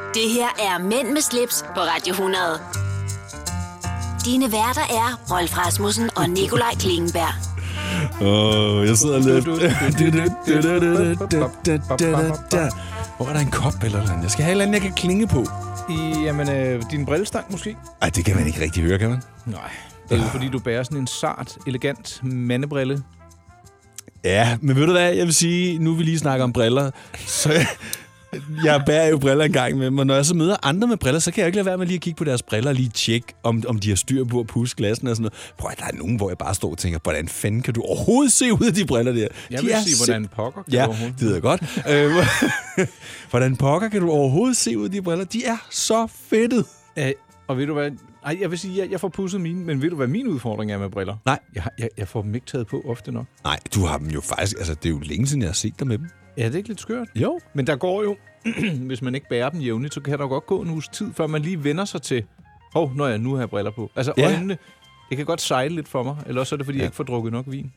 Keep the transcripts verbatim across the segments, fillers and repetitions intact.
Det her er Mænd med slips på Radio hundrede. Dine værter er Rolf Rasmussen og Nikolaj Klingenberg. Åh, oh, jeg sidder lidt... Hvor er der en kop eller noget? Jeg skal have et eller andet, jeg kan klinge på. I, jamen, øh, din brillestang måske? Ej, det kan man ikke rigtig høre, kan man? Nej, det er jo fordi, du bærer sådan en sart, elegant mandebrille. Ja, men ved du hvad, jeg vil sige, nu vi lige snakker om briller, så jeg, jeg bærer jo briller en gang med, men når jeg så møder andre med briller, så kan jeg ikke lade være med lige at kigge på deres briller og lige tjekke, om, om de har styr på at pusse glassen og sådan noget. Prøv at der er nogen, hvor jeg bare står og tænker, hvordan fanden kan du overhovedet se ud af de briller der? Jeg de vil er sige, hvordan pokker kan ja, du overhovedet. det ved jeg godt. Hvordan pokker kan du overhovedet se ud af de briller? De er så fedtet. Æh, og ved du hvad? Ej, jeg vil sige, jeg, jeg får pudset mine, men ved du hvad min udfordring er med briller? Nej. Jeg, jeg, jeg får dem ikke taget på ofte nok. Nej, du har dem jo faktisk, altså det er jo længe siden, jeg har set dig med dem. Ja, det er ikke lidt skørt? Jo. Men der går jo, hvis man ikke bærer dem jævnligt, så kan der godt gå en uges tid, før man lige vender sig til, hov, oh, når jeg nu har briller på. Altså ja. Øjnene, det kan godt sejle lidt for mig, eller også er det, fordi ja. jeg ikke får drukket nok vin.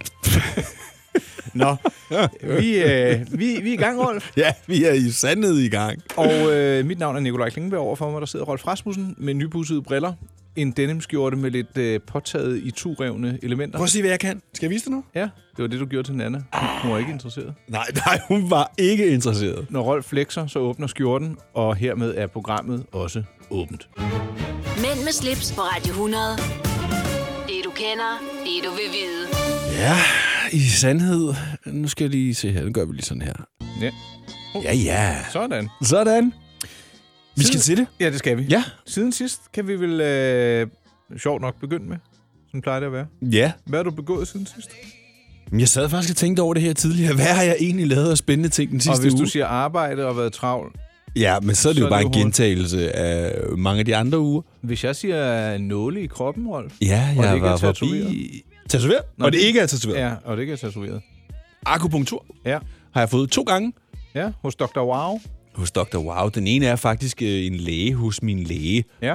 Nå, vi, øh, vi, vi er i gang, Rolf. Ja, vi er i sandhed i gang. Og øh, mit navn er Nikolaj Klingenberg. Overfor mig, der sidder Rolf Rasmussen med nypudsede briller. En denimskjorte med lidt øh, påtaget i turevne elementer. Prøv at sige, hvad jeg kan. Skal jeg vise dig nu? Ja, det var det, du gjorde til Nana. Hun var ikke interesseret. Nej, nej, hun var ikke interesseret. Når Rolf flexer, så åbner skjorten, og hermed er programmet også åbent. Mænd med slips på Radio hundrede. Det du kender, det du vil vide. Ja, i sandhed. Nu skal jeg lige se her. Nu gør vi lige sådan her. Ja. Oh. Ja, ja. Sådan. Sådan. Vi skal til det. Ja, det skal vi. Ja. Siden sidst kan vi vel øh, sjovt nok begynde med. Sådan plejer det at være. Ja. Hvad har du begået siden sidst? Jeg sad faktisk og tænkte over det her tidligere. Hvad har jeg egentlig lavet af spændende ting den sidste uge? Og hvis uge? du siger arbejde og været travl. Ja, men så er det så jo er bare det en jo gentagelse af mange af de andre uger. Hvis jeg siger nåle i kroppen, Rolf. Ja, og jeg det var er forbi... Tatoveret? Og det ikke er tatoveret? Ja, og det ikke er tatoveret. Akupunktur? Ja. Har jeg fået to gange. Ja, hos doktor Wow. Hos doktor Wow. Den ene er faktisk øh, en læge hos min læge. Ja.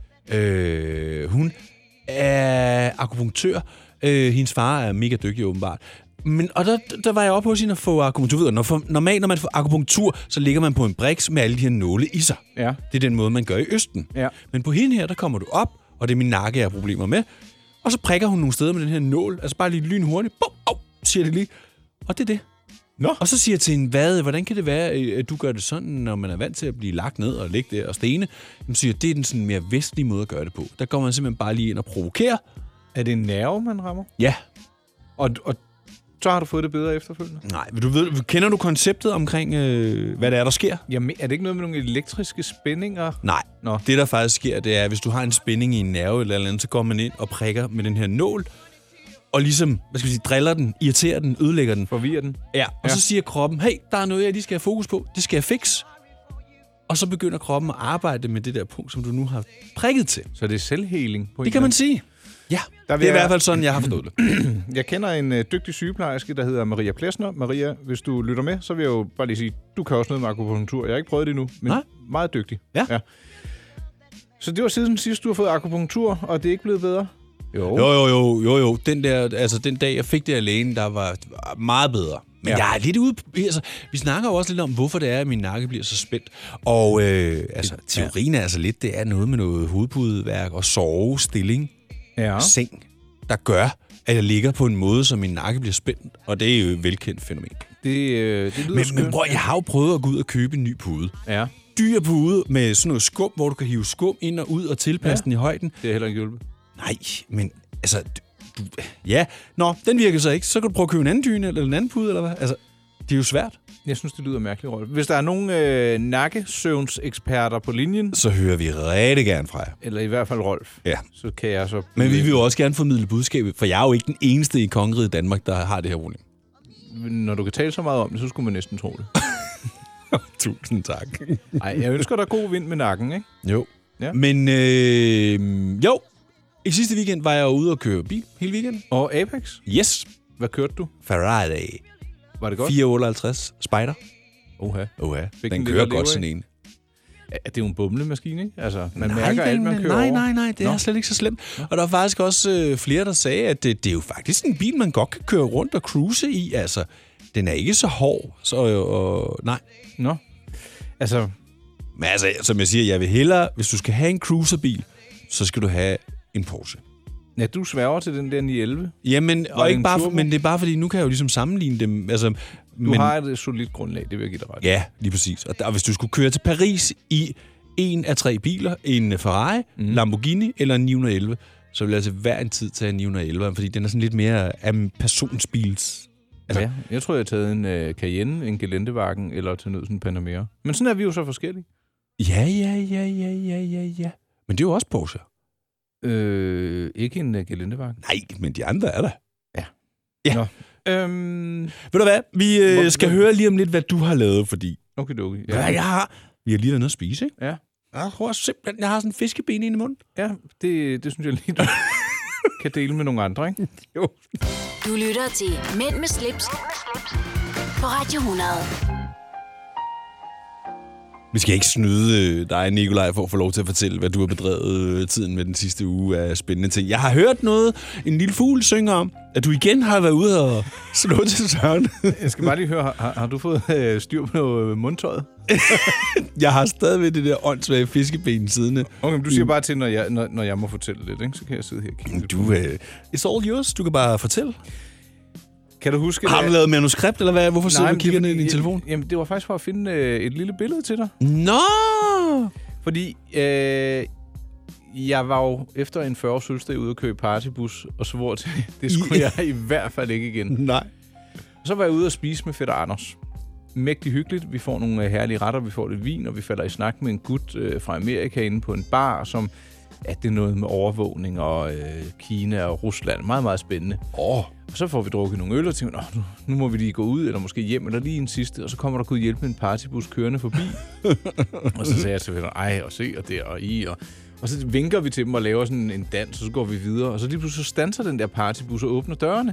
Øh, hun er akupunktør. Øh, hendes far er mega dygtig, åbenbart. Men, og der, der var jeg oppe hos hende at få akupunktur. Når for, normalt, når man får akupunktur, så ligger man på en briks med alle de her nåle i sig. Ja. Det er den måde, man gør i Østen. Ja. Men på hende her, der kommer du op, og det er min nakke, jeg har problemer med. Og så prikker hun nogle steder med den her nål. Altså bare lige lynhurtigt. Bum, oh, siger det lige. Og det er det. Nå. Og så siger jeg til hende, hvad, hvordan kan det være, at du gør det sådan, når man er vant til at blive lagt ned og ligge der og stene? Hun siger, det er den sådan mere vestlige måde at gøre det på. Der går man simpelthen bare lige ind og provokerer. Er det en nerve, man rammer? Ja. Og, og så har du fået det bedre efterfølgende? Nej, du ved, kender du konceptet omkring, øh, hvad det er, der sker? Jamen, er det ikke noget med nogle elektriske spændinger? Nej. Nå. Det, der faktisk sker, det er, at hvis du har en spænding i en nerve eller andet, så går man ind og prikker med den her nål, og ligesom, hvad skal vi sige, driller den, irriterer den, ødelægger den. Forvirrer den? Ja, og ja. så siger kroppen, hey, der er noget, jeg lige skal have fokus på. Det skal jeg fikse. Og så begynder kroppen at arbejde med det der punkt, som du nu har prikket til. Så det er selvheling? På det kan man sige. Ja, der det er i hvert fald sådan, jeg har forstået det. Jeg kender en uh, dygtig sygeplejerske, der hedder Maria Plesner. Maria, hvis du lytter med, så vil jeg jo bare lige sige, du kan også noget med akupunktur. Jeg har ikke prøvet det endnu, men Nej. meget dygtig. Ja. ja. Så det var siden sidst, du har fået akupunktur, og det er ikke blevet bedre? Jo. Jo, jo, jo, jo, jo. Den, der, altså, den dag, jeg fik det alene, der var, var meget bedre. Men ja. Jeg er lidt ude... Altså, vi snakker jo også lidt om, hvorfor det er, at min nakke bliver så spændt. Og øh, altså, teorien er altså lidt, det er noget med noget hovedpudeværk og sovestilling. Ja. Seng, der gør, at jeg ligger på en måde, så min nakke bliver spændt. Og det er jo et velkendt fænomen. Det, øh, det lyder men, skønt. men bror, jeg har jo prøvet at gå ud og købe en ny pude. Ja. Dyr pude med sådan noget skum, hvor du kan hive skum ind og ud og tilpasse ja. den i højden. Det er heller ikke hjulpet. Nej, men altså... Du, ja, nå, den virker så ikke. Så kan du prøve at købe en anden dyne eller en anden pude, eller hvad? Altså, det er jo svært. Jeg synes, det lyder mærkeligt, Rolf. Hvis der er nogle øh, nakkesøvnseksperter på linjen... Så hører vi rigtig gerne fra jer. Eller i hvert fald Rolf. Ja. Så kan jeg så... Men vi vil jo også gerne formidle budskabet, for jeg er jo ikke den eneste i kongeriget Danmark, der har det her problem. Når du kan tale så meget om det, så skulle man næsten tro det. Tusind tak. Ej, jeg ønsker dig god vind med nakken, ikke? Jo. Ja. Men øh, jo, i sidste weekend var jeg ude og køre bil hele weekenden. Og Apex? Yes. Hvad kørte du? Ferrari. Var det godt? fire otteoghalvtreds Spider. Oha. Oha. Fik Den den kører godt sådan en. Ja, det er jo en bumlemaskine, ikke? Altså, man nej, mærker alt, man kører Nej, over. nej, nej, det Nå. er slet ikke så slemt. Nå. Og der var faktisk også øh, flere, der sagde, at det, det er jo faktisk en bil, man godt kan køre rundt og cruise i. Altså, den er ikke så hård, så øh, nej. Nå. Altså, Men altså, som jeg siger, jeg vil hellere, hvis du skal have en cruiserbil, så skal du have en Porsche. Ja, du sværger til den der ni elleve. Jamen, og ikke bare, for, men det er bare fordi, nu kan jeg jo ligesom sammenligne dem. Altså, du men, har et solidt grundlag, det vil jeg give dig ret. Ja, lige præcis. Og, der, og hvis du skulle køre til Paris i en af tre biler, en Ferrari, mm. Lamborghini eller en ni elleve, så vil jeg altså hver en tid tage en ni elleve, fordi den er sådan lidt mere af en personsbils. Altså, ja, jeg tror, jeg har taget en uh, Cayenne, en Geländewagen eller til nød sådan en Panamera. Men sådan er vi jo så forskellige. Ja, ja, ja, ja, ja, ja, ja. Men det er jo også Porsche. Øh, ikke en uh, Geländewagen. Nej, men de andre er der. Ja. Ja. Nå. Øhm, Ved du hvad? Vi øh, hvor, skal hvor, høre lige om lidt, hvad du har lavet, fordi... Okay, okay. Ja, jeg har... Vi har lige været nede at spise, ikke? Ja. Jeg tror simpelthen, jeg har sådan en fiskeben ind i munden. Ja, det, det synes jeg lige, du kan dele med nogle andre, ikke? Jo. Du lytter til Mænd med slips på Radio hundrede. Vi skal ikke snyde dig, Nikolaj, for at få lov til at fortælle, hvad du har bedrevet tiden med den sidste uge af spændende ting. Jeg har hørt noget, en lille fugl synger om, at du igen har været ude og slå til søren. Jeg skal bare lige høre, har, har du fået øh, styr på noget mundtøjet? Jeg har stadigvæk det der åndssvage fiskeben siddende. Okay, men du siger bare til, når jeg, når, når jeg må fortælle lidt, ikke? Så kan jeg sidde her og kigge lidt. Du, uh, it's all yours. Du kan bare fortælle. Kan du huske... Har du lavet manuskript, eller hvad? Hvorfor sidder du og kigger ned i din telefon? Jamen, det var faktisk for at finde øh, et lille billede til dig. Nå! Fordi øh, jeg var jo efter en fyrre-års fødselsdag ude at køre partybus, og svor til, det skulle jeg i hvert fald ikke igen. Nej. Og så var jeg ude at spise med fætter Anders. Mægtig hyggeligt. Vi får nogle herlige retter, vi får lidt vin, og vi falder i snak med en gut øh, fra Amerika inde på en bar, som... Ja, det er noget med overvågning og øh, Kina og Rusland. Meget, meget spændende. Åh. Og så får vi drukket nogle øl og tænker, nu, nu må vi lige gå ud, eller måske hjem, eller lige en sidste. Og så kommer der Gud hjælpe med en partybus kørende forbi. Og så sagde jeg til venner, ej, og se, og der, og i. Og, og så vinker vi til dem og laver sådan en dans, og så går vi videre. Og så lige pludselig så standser den der partybus og åbner dørene.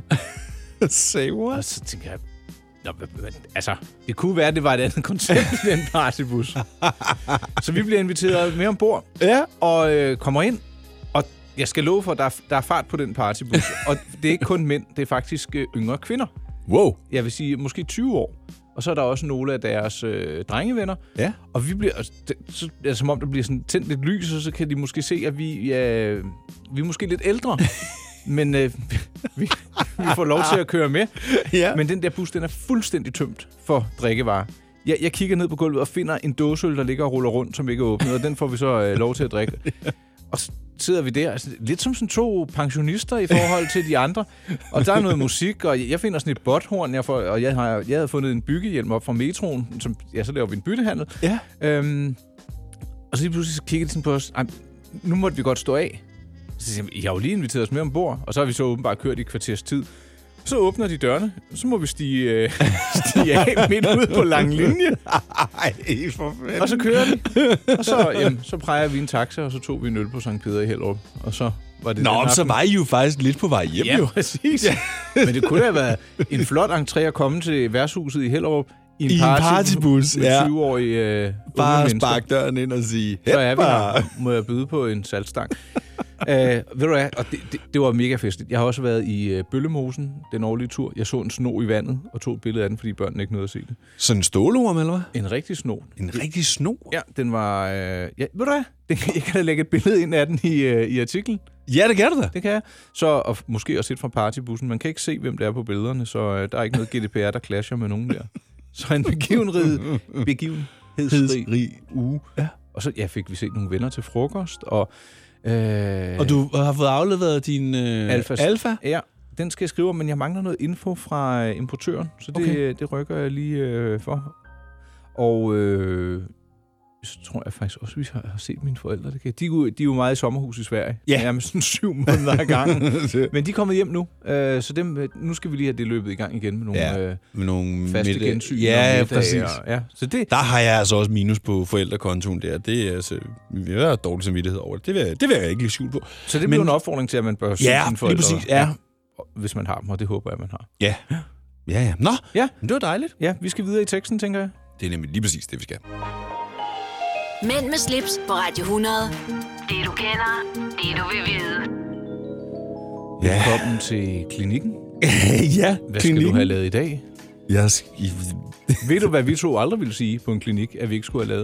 Say what? Og så tænker jeg, Nå, altså, det kunne være, at det var et andet koncept i den partybus. Så vi bliver inviteret med ombord, ja. og øh, kommer ind. Og jeg skal love for, at der er, der er fart på den partybus. Og det er ikke kun mænd, det er faktisk øh, yngre kvinder. Wow. Jeg vil sige, måske tyve år. Og så er der også nogle af deres øh, drengevenner. Ja. Og vi bliver, altså, det, så, er det som om, der bliver sådan tændt lidt lys, og så kan de måske se, at vi, ja, vi er måske lidt ældre. Men øh, vi, vi får lov til at køre med. Ja. Men den der bus, den er fuldstændig tømt for drikkevarer. Jeg, jeg kigger ned på gulvet og finder en dåseøl, der ligger og ruller rundt, som ikke er åbnet, og den får vi så øh, lov til at drikke. Og så sidder vi der, altså, lidt som sådan to pensionister i forhold til de andre. Og der er noget musik, og jeg finder sådan et botthorn, jeg får, og jeg, har, jeg havde fundet en byggehjelm op fra metroen, som, ja, så laver vi en byttehandel. Ja. Øhm, og så lige pludselig så kigger de sådan på os, nu måtte vi godt stå af. Så siger jeg, I har jo lige inviteret os med ombord, og så har vi så åbenbart kørt i et kvarters tid. Så åbner de dørene, så må vi stige, øh, stige af midt ude på lang linje. Ej, for fanden. Og så kører de. Og så, jamen, så præger vi en taxa, og så tog vi en øl på Sankt Peter i Hellerup. Og så var det Nå, så var I jo faktisk lidt på vej hjem, ja, jo. Præcis. Ja. Men det kunne da have været en flot entré at komme til værtshuset i Hellerup i en, I party, en partybus, med ja. tyve-årige øh, bare spark døren ind og sige, så er vi her, må jeg byde på en saltstang. uh, ved du hvad, og det, det, det var mega festligt. Jeg har også været i uh, Bøllemosen, den årlige tur. Jeg så en sno i vandet og tog et billede af den, fordi børnene ikke nåede at se det. Sådan en stålorm, eller hvad? En rigtig sno. En rigtig sno? Ja, den var... Uh, ja, ved du hvad, det, jeg kan da lægge et billede ind af den i, uh, i artiklen. Ja, det kan du da. Det kan jeg. Så, og måske også set fra partybussen. Man kan ikke se, hvem det er på billederne, så uh, der er ikke noget G D P R, der clasher med nogen der. Så en begivenhed, begivenhedsrig uge. Ja. Og så ja, fik vi set nogle venner til frokost. Og, øh, og du har fået afleveret din øh, Alfa. Alfa? Ja, den skal jeg skrive om, men jeg mangler noget info fra øh, importøren. Så det, okay. det rykker jeg lige øh, for. Og øh, så tror jeg faktisk også, at vi har set mine forældre. Det kan. De, de er jo meget i sommerhus i Sverige. Ja. Yeah. Nærmest sådan syv måneder ad gangen. Men de er kommet hjem nu. Øh, så dem, nu skal vi lige have det løbet i gang igen med nogle, ja, øh, med nogle faste middag. Gensyn. Ja, ja, præcis. Og, ja. Så det, der har jeg altså også minus på forældrekontoen der. Det er altså, vi har dårlig samvittighed over det. Det vil, det vil jeg ikke lige skjule på. Så det bliver Men, en opfordring til, at man bør se ja, sine forældre. Ja, præcis. Ja. Hvis man har dem, og det håber jeg, man har. Ja. Ja, ja. Nå, ja. Det var dejligt. Ja, vi skal videre i teksten, tænker jeg. Det er nemlig lige præcis det, vi skal. Mænd med slips på Radio hundrede. Det du kender, det du vil vide. Ja. Velkommen til klinikken. Ja, Hvad klinikken. skal du have lavet i dag? Jeg skal... Ved du, hvad vi to aldrig ville sige på en klinik, at vi ikke skulle have lavet? Nej.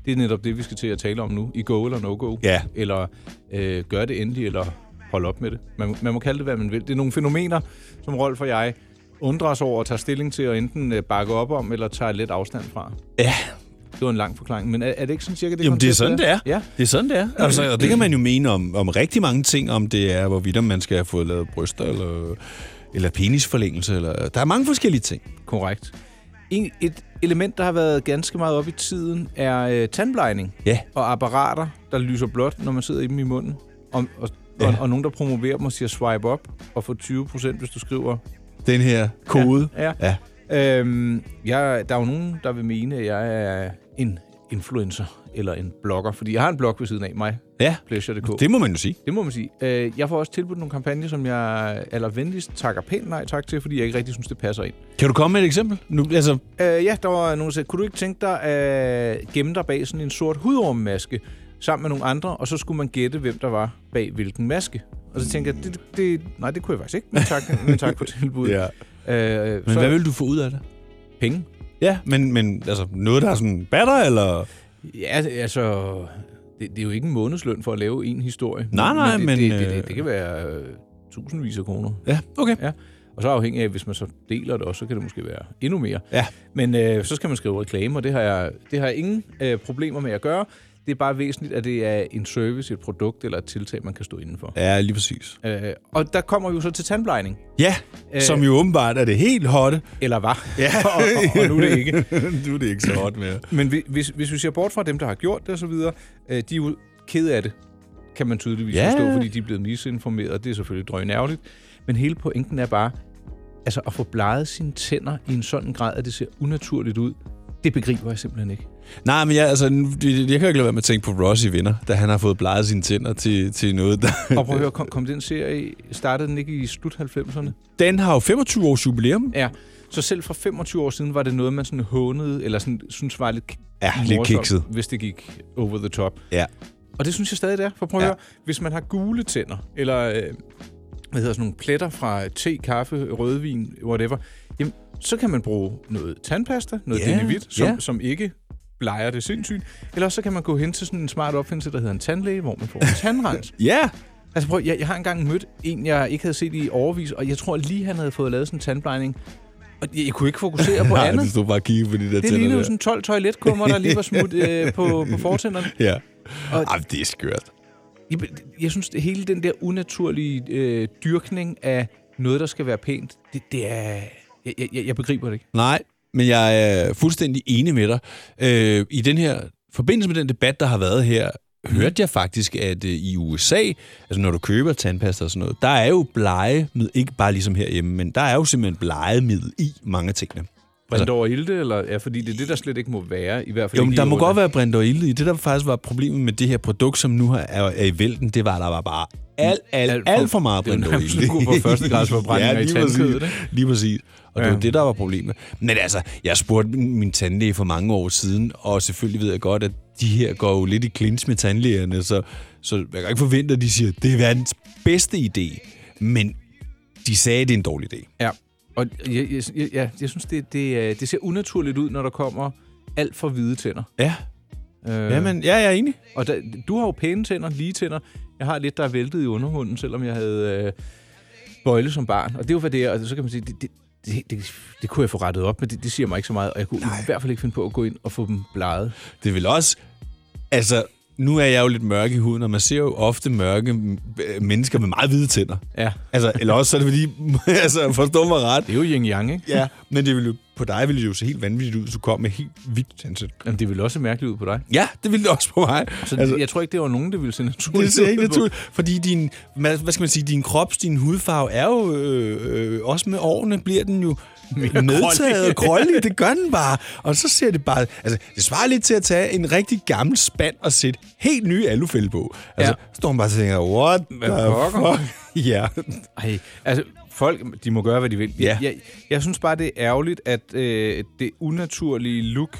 det er netop det, vi skal til at tale om nu. I go eller no-go. Ja. Eller øh, gør det endelig, eller hold op med det. Man, man må kalde det, hvad man vil. Det er nogle fænomener, som Rolf og jeg undrer os over at tage stilling til, og enten øh, bakke op om, eller tage lidt afstand fra. Ja. Det var en lang forklaring, men er, er det ikke sådan cirka det? Jamen, det er sådan, det er. Ja. Det er sådan, det er. Altså, og det kan man jo mene om, om rigtig mange ting, om det er, hvorvidt man skal have fået lavet bryster, eller, eller penisforlængelse, eller... Der er mange forskellige ting. Korrekt. En, et element, der har været ganske meget op i tiden, er øh, tandblejning. Ja. Og apparater, der lyser blåt, når man sidder i dem i munden. Og, og, ja. og, og nogen, der promoverer dem og siger swipe op og få tyve procent, hvis du skriver... Den her kode. Ja. ja. ja. Øhm, jeg, der er jo nogen, der vil mene, at jeg er en influencer eller en blogger, fordi jeg har en blog ved siden af mig. Ja, Pleasure punktum d k. Det må man jo sige. Det må man sige. Øh, jeg får også tilbudt nogle kampagner, som jeg allervenligst takker pænt nej tak til, fordi jeg ikke rigtig synes, det passer ind. Kan du komme med et eksempel? Nu, altså... øh, ja, der var nogen, der sagde, kunne du ikke tænke dig at gemme dig bag sådan en sort hudormmaske sammen med nogle andre, og så skulle man gætte, hvem der var bag hvilken maske. Og så tænkte jeg, det, det, nej, det kunne jeg faktisk ikke, men tak, men tak for tilbuddet. Ja. Øh, men så, hvad vil du få ud af det? Penge. Ja, men, men altså, noget, der er sådan batter, eller... Ja, altså... Det, det er jo ikke en månedsløn for at lave en historie. Nej, nej, men... men Det, det, det, det, det kan være øh, tusindvis af kroner. Ja, okay. Ja. Og så afhængig af, hvis man så deler det også, så kan det måske være endnu mere. Ja. Men øh, så skal man skrive reklame, og det har jeg, det har jeg ingen øh, problemer med at gøre. Det er bare væsentligt, at det er en service, et produkt eller et tiltag, man kan stå indenfor. Ja, lige præcis. Øh, og der kommer vi jo så til tandblejning. Ja, øh, som jo åbenbart er det helt hotte. Eller var. Ja. og, og, og nu er det ikke. Nu er det ikke så hot mere. Men hvis, hvis vi ser bort fra dem, der har gjort det og så videre, øh, de er jo kede af det, kan man tydeligvis ja. forstå, fordi de er blevet misinformeret. Det er selvfølgelig drøgnærligt. Men hele pointen er bare, altså at få bleget sine tænder i en sådan grad, at det ser unaturligt ud, det begriber jeg simpelthen ikke. Nej, men jeg, altså, jeg, jeg kan ikke lade være med at tænke på Ross i Venner, da han har fået bleget sine tænder til, til noget, der... Og prøv at høre, kom, kom den serie, startede den ikke i slut halvfemserne? Den har jo femogtyve års jubilæum. Ja, så selv for femogtyve år siden var det noget, man sådan hånede, eller sådan, synes var lidt, ja, lidt kikset, hvis det gik over the top. Ja. Og det synes jeg stadig, det er. For prøv at ja. høre, hvis man har gule tænder, eller øh, hvad hedder sådan nogle pletter fra te, kaffe, rødvin, whatever, jamen, så kan man bruge noget tandpasta, noget yeah. Denivit, som, yeah. som ikke bleger det sindssygt. Eller så kan man gå hen til sådan en smart opfindelse, der hedder en tandlæge, hvor man får en tandrens. Ja! yeah. Altså prøv, jeg, jeg har engang mødt en, jeg ikke havde set i overvis, og jeg tror lige, han havde fået lavet sådan en tandblejning. Og jeg, jeg kunne ikke fokusere på Nej, andet. Nej, du stod bare og kiggede på de der det tænder. Det lignede jo sådan tolv toiletkummer, der lige var smut øh, på, på fortænderne. Ja. Og, Ej, det er skørt. Jeg, jeg synes, det hele den der unaturlige øh, dyrkning af noget, der skal være pænt, det, det er... Jeg, jeg, jeg begriber det ikke. Nej, men jeg er fuldstændig enig med dig. Øh, I den her forbindelse med den debat, der har været her, mm. hørte jeg faktisk, at øh, i U S A, altså når du køber tandpasta og sådan noget, der er jo blegemiddel, ikke bare ligesom herhjemme, men der er jo simpelthen blegemiddel i mange af tingene. Brændt over ilte, eller ja, fordi det er det, der slet ikke må være, i hvert fald. Jo, men ikke der må under. godt være brændt over ilte i. Det, der faktisk var problemet med det her produkt, som nu er, er i vælten, det var, der var bare alt, alt, alt, alt for meget brændt over ilte. Det er jo nærmest første grads forbrænding ja, i tandkødet, ikke? Lige præcis. Og det ja. var det, der var problemet. Men altså, jeg spurgte min tandlæge for mange år siden, og selvfølgelig ved jeg godt, at de her går jo lidt i clinch med tandlægerne, så, så jeg kan ikke forvente, at de siger, at det er verdens bedste idé. Men de sagde, at det er en dårlig idé. Ja. Og jeg, jeg, jeg, jeg synes, det, det, det ser unaturligt ud, når der kommer alt for hvide tænder. Ja. Øh, Jamen, ja, jeg er enig. Og der, du har jo pæne tænder, lige tænder. Jeg har lidt, der er væltet i underhunden, selvom jeg havde øh, bøjle som barn. Og det er jo, hvad det er. Og så kan man sige, det, det, det, det, det kunne jeg få rettet op, men det, det siger mig ikke så meget. Og jeg kunne Nej. i hvert fald ikke finde på at gå ind og få dem bleget. Det vil også... Altså... Nu er jeg jo lidt mørk i huden, og man ser jo ofte mørke mennesker med meget hvide tænder. Ja. Altså, eller også så er det fordi, altså, forstå mig ret. Det er jo yin-yang, ikke? Ja, men det vil jo, på dig ville det jo se helt vanvittigt ud, hvis du kom med helt hvidt tandsæt. Jamen, det ville også se mærkeligt ud på dig. Ja, det ville det også på mig. Så altså, jeg tror ikke, det var nogen, der ville se naturligt. Det ser ikke naturligt, fordi din, hvad skal man sige, din krops, din hudfarve er jo, øh, øh, også med årene bliver den jo medtaget og grålig. Det gør den bare. Og så ser det bare... Altså, det svarer lidt til at tage en rigtig gammel spand og sætte helt nye alufælde på. Altså, ja. Så står man bare og tænker, what the fuck? Ja. Ej, altså, folk, de må gøre, hvad de vil. Ja. Jeg, jeg synes bare, det er ærgerligt, at øh, det unaturlige look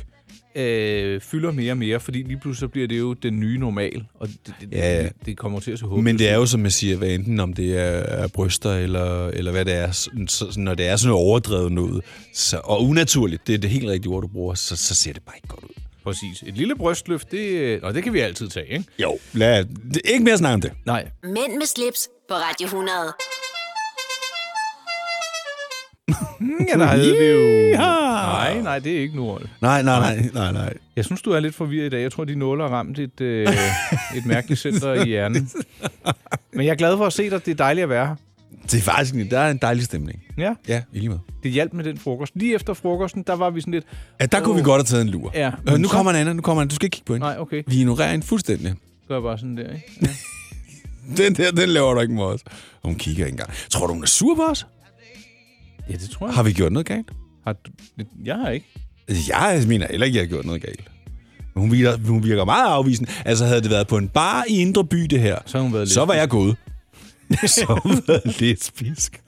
øh, fylder mere og mere, fordi lige pludselig bliver det jo den nye normal, og det, det, ja. det, det kommer til at se håbløst. Men det er jo, som jeg siger, hvad enten om det er bryster, eller, eller hvad det er, så, når det er sådan noget overdrevet noget, så, og unaturligt, det er det helt rigtige ord, du bruger, så, så ser det bare ikke godt ud. Præcis. Et lille brystløft, det, og det kan vi altid tage, ikke? Jo, lad, det, ikke mere snak om det. Nej. Mænd med slips på Radio hundrede. Ja, der havde vi jo... Nej, nej, det er ikke Nordhold. Nej, nej, nej, nej, nej. Jeg synes, du er lidt forvirret i dag. Jeg tror, de nåler har ramt et, øh, et mærkeligt center i hjernen. Men jeg er glad for at se dig. Det er dejligt at være her. Det er faktisk der er en dejlig stemning. Ja. Ja, i lige måde. Det hjalp med den frokost. Lige efter frokosten, der var vi sådan lidt... Ja, der kunne oh. vi godt have taget en lur. Ja. Men nu så... kommer Anna, nu kommer Anna. Du skal ikke kigge på hende. Nej, okay. Vi ignorerer hende fuldstændig. Gør jeg bare sådan der, ikke? Ja. den der, den laver du ikke med os. Hun kigger ikke engang. Tror du, hun er sur på os? Ja, det tror jeg. Har vi gjort noget galt? Har du... Jeg har ikke. Jeg mener heller ikke, jeg har gjort noget galt. Hun virker, hun virker meget afvisende. Altså, havde det været på en bar i Indre By, det her, så, hun været så var jeg gået. så har hun været lidt spisk.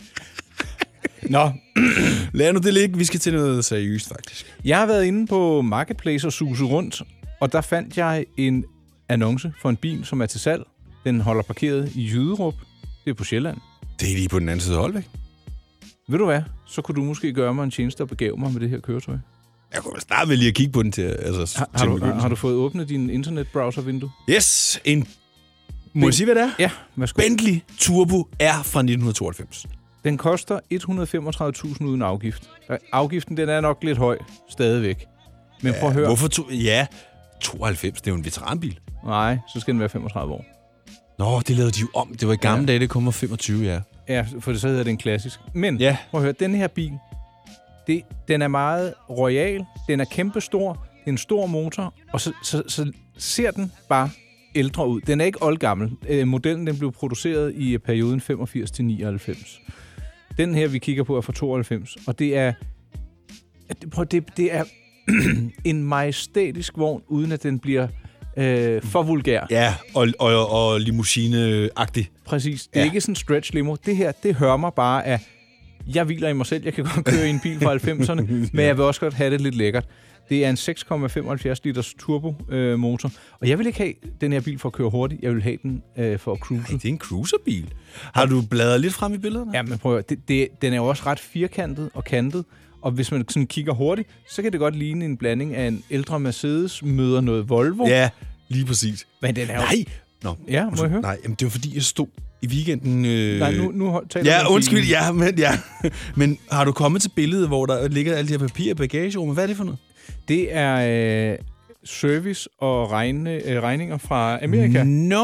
Nå. Lad nu det ligge. Vi skal til noget seriøst, faktisk. Jeg har været inde på Marketplace og suset rundt, og der fandt jeg en annonce for en bil, som er til salg. Den holder parkeret i Jyderup. Det er på Sjælland. Det er lige på den anden side af Holbæk. Ved du hvad? Så kunne du måske gøre mig en tjeneste og begave mig med det her køretøj. Jeg kunne starte med lige at kigge på den til... Altså, har, til har, du, har du fået åbnet din internetbrowser-vindue? Yes. En... Må jeg sige, hvad det er? Ja, værsgo. Bentley Turbo R fra nitten tooghalvfems. Den koster et hundrede og femogtredive tusind uden afgift. Afgiften, den er nok lidt høj stadigvæk. Men ja, prøv at høre. Hvorfor to... Ja, tooghalvfems, det er jo en veteranbil. Nej, så skal den være femogtredive år. Nå, det lavede de jo om. Det var i gamle ja. dage, det kom femogtyve, ja. Ja, for det så hedder det en klassisk. Men ja. prøv at høre, den her bil, det, den er meget royal, den er kæmpestor, det er en stor motor, og så, så, så ser den bare ældre ud. Den er ikke oldgammel. Øh, modellen den blev produceret i perioden femogfirs til nioghalvfems. Den her, vi kigger på, er fra tooghalvfems, og det er, prøv, det, det er en majestætisk vogn, uden at den bliver øh, for vulgær. Ja, og, og, og limousine-agtig. Præcis. Det er ja. ikke sådan en stretch limo. Det her, det hører mig bare af, jeg hviler i mig selv. Jeg kan godt køre i en bil fra halvfemserne, men jeg vil også godt have det lidt lækkert. Det er en seks komma femoghalvfjerds liters turbomotor, øh, og jeg vil ikke have den her bil for at køre hurtigt. Jeg vil have den øh, for at cruise. Ej, det er en cruiserbil. Har du bladret lidt frem i billederne? Ja, men prøv at det, det, den er jo også ret firkantet og kantet, og hvis man sådan kigger hurtigt, så kan det godt ligne en blanding af en ældre Mercedes møder noget Volvo. Ja, lige præcis. Men den er jo... Nej! Nå, ja, må jeg høre? Nej, jamen, det var fordi, jeg stod i weekenden... Øh... Nej, nu, nu taler Ja, undskyld, ja, men, ja. Men har du kommet til billedet, hvor der ligger alle de her papirer i bagagerummet? Hvad er det for noget? Det er øh, service og regne, øh, regninger fra Amerika.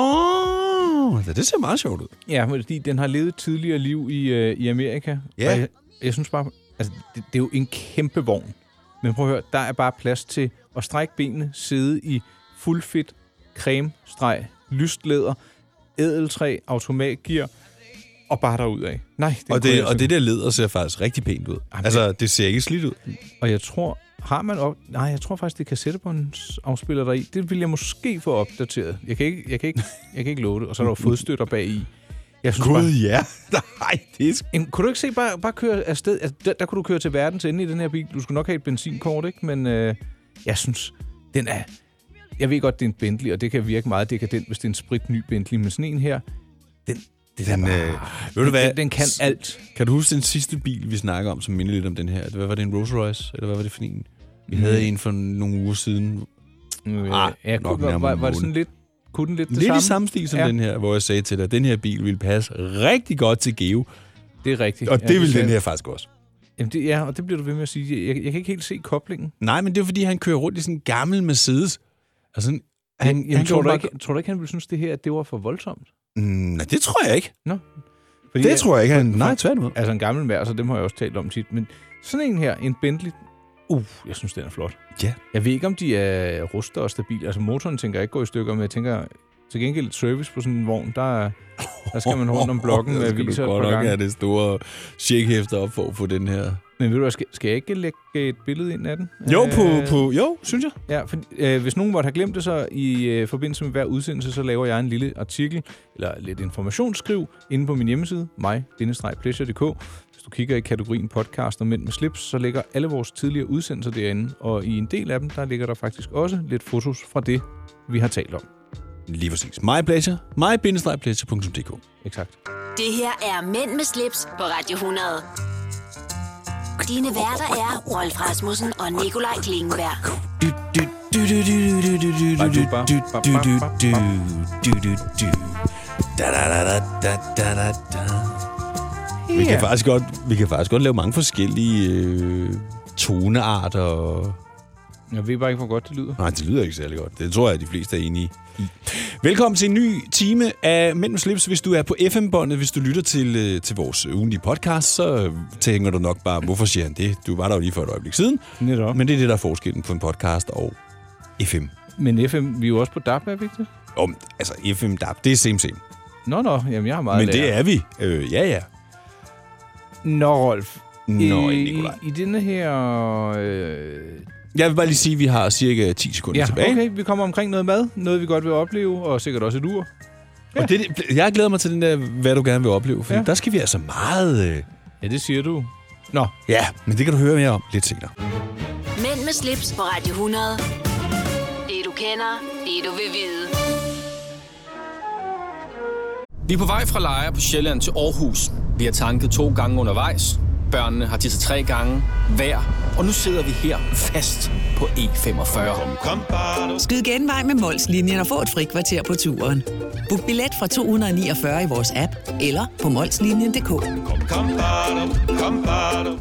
Nå! No. Det ser meget sjovt ud. Ja, fordi den har levet tidligere liv i, øh, i Amerika. Ja. Jeg, jeg synes bare... Altså, det, det er jo en kæmpe vogn. Men prøv at høre, der er bare plads til at strække benene, sidde i fuldfedt, cremestreg, lyst læder, ædeltræ, automatgear og bare derudad. Nej, det og, det, og det der læder ser faktisk rigtig pænt ud. Jamen, altså, det ser ikke slidt ud. Og jeg tror, har man op... Nej, jeg tror faktisk, det kan sætte på en afspiller deri. Det vil jeg måske få opdateret. Jeg kan ikke, jeg kan ikke, jeg kan ikke love det. Og så er der jo fodstøtter bag i. Jeg synes Gud, bare, ja. Nej, det er... Jamen, kunne du ikke se, bare, bare køre afsted? Altså, der, der kunne du køre til verdens ende i den her bil. Du skulle nok have et benzinkort, ikke? Men øh, jeg synes, den er... Jeg ved godt, det er en Bentley, og det kan virke meget dekadent, hvis det er en spritny Bentley. Men sådan en her, den... Det den, bare, øh, ved du hvad? Den, den kan alt. Kan du huske den sidste bil, vi snakker om, som minder lidt om den her? Hvad var det, en Rolls Royce? Eller hvad var det for en? Vi mm. havde en for nogle uger siden. Øh, ah, ja, kunne, var, var, var det sådan lidt... Kunne den lidt det lidt samme? i samme stil som ja. den her, hvor jeg sagde til dig, at den her bil ville passe rigtig godt til Geo. Det er rigtigt. Og det ja, vil den her faktisk også. Jamen det, ja, og det bliver du ved med at sige. Jeg, jeg kan ikke helt se koblingen. Nej, men det er fordi, han kører rundt i sådan en gammel Mercedes. Altså, han, han, jamen, han tror, du bare... ikke, tror du ikke, han ville synes, det her, at det var for voldsomt? Mm, nej, det tror jeg ikke. Nå. Fordi det jeg, tror jeg ikke. Han, nej, tværtimod. Altså en gammel mær, så dem har jeg også talt om tit. Men sådan en her, en Bentley, uh, jeg synes, den er flot. Ja. Jeg ved ikke, om de er ruster og stabile. Altså motoren tænker jeg ikke gå i stykker, men jeg tænker... Til gengæld et service på sådan en vogn, der, der skal man rundt om blokken med aviser et par gange. Ja, det store checkhæfter op for at få den her. Men ved du hvad, skal, skal jeg ikke lægge et billede ind af den? Jo, på, øh, på, jo synes jeg. Ja, for, øh, hvis nogen måtte have glemt det, så i øh, forbindelse med hver udsendelse, så laver jeg en lille artikel, eller lidt informationsskriv, inde på min hjemmeside, mig bindestreg pleasure punktum d k. Hvis du kigger i kategorien podcast og mænd med slips, så ligger alle vores tidligere udsendelser derinde, og i en del af dem, der ligger der faktisk også lidt fotos fra det, vi har talt om. Lige præcis. My pleasure. my bindestreg pleasure punktum d k. Exakt. Det her er Mænd med slips på Radio hundrede. Dine værter er Rolf Rasmussen og Nikolaj Klingenberg. Du du du du du du du du du du du du. Da da da da da da da. Vi kan faktisk godt, vi kan faktisk godt lave mange forskellige øh, tonearter. Og... Jeg ved bare ikke, hvor godt det lyder. Nej, det lyder ikke særlig godt. Det tror jeg, at de fleste er enige i. Velkommen til en ny time af Mænd med slips. Hvis du er på F M-båndet, hvis du lytter til, til vores ugenlige podcast, så tænker du nok bare, hvorfor siger han det? Du var der jo lige for et øjeblik siden. Netop. Men det er det, der er forskellen på en podcast og F M. Men F M, vi er jo også på D A B, er vi ikke det? Om, altså F M, D A B, det er same same. Nå, nå, jamen jeg har meget Men lære. det er vi. Øh, ja, ja. Nå, Rolf. Nå, I, Nikolaj. I, I denne her... Øh... Jeg vil bare lige sige, at vi har cirka ti sekunder Ja, tilbage. okay, vi kommer omkring noget mad, noget vi godt vil opleve, og sikkert også et ur. Ja. Og det, jeg glæder mig til den der, hvad du gerne vil opleve, for ja. Der skal vi altså meget... Øh... Ja, det siger du. Nå. Ja, men det kan du høre mere om lidt senere. Mænd med slips på Radio hundrede. Det du kender, det du vil vide. Vi er på vej fra Lejre på Sjælland til Aarhus. Vi har tanket to gange undervejs. Børnene har tisset tre gange hver. Og nu sidder vi her fast på E femogfyrre. Skyd genvej med Mols-linjen og få et frikvarter på turen. Book billet fra to hundrede niogfyrre i vores app eller på molslinjen punktum d k.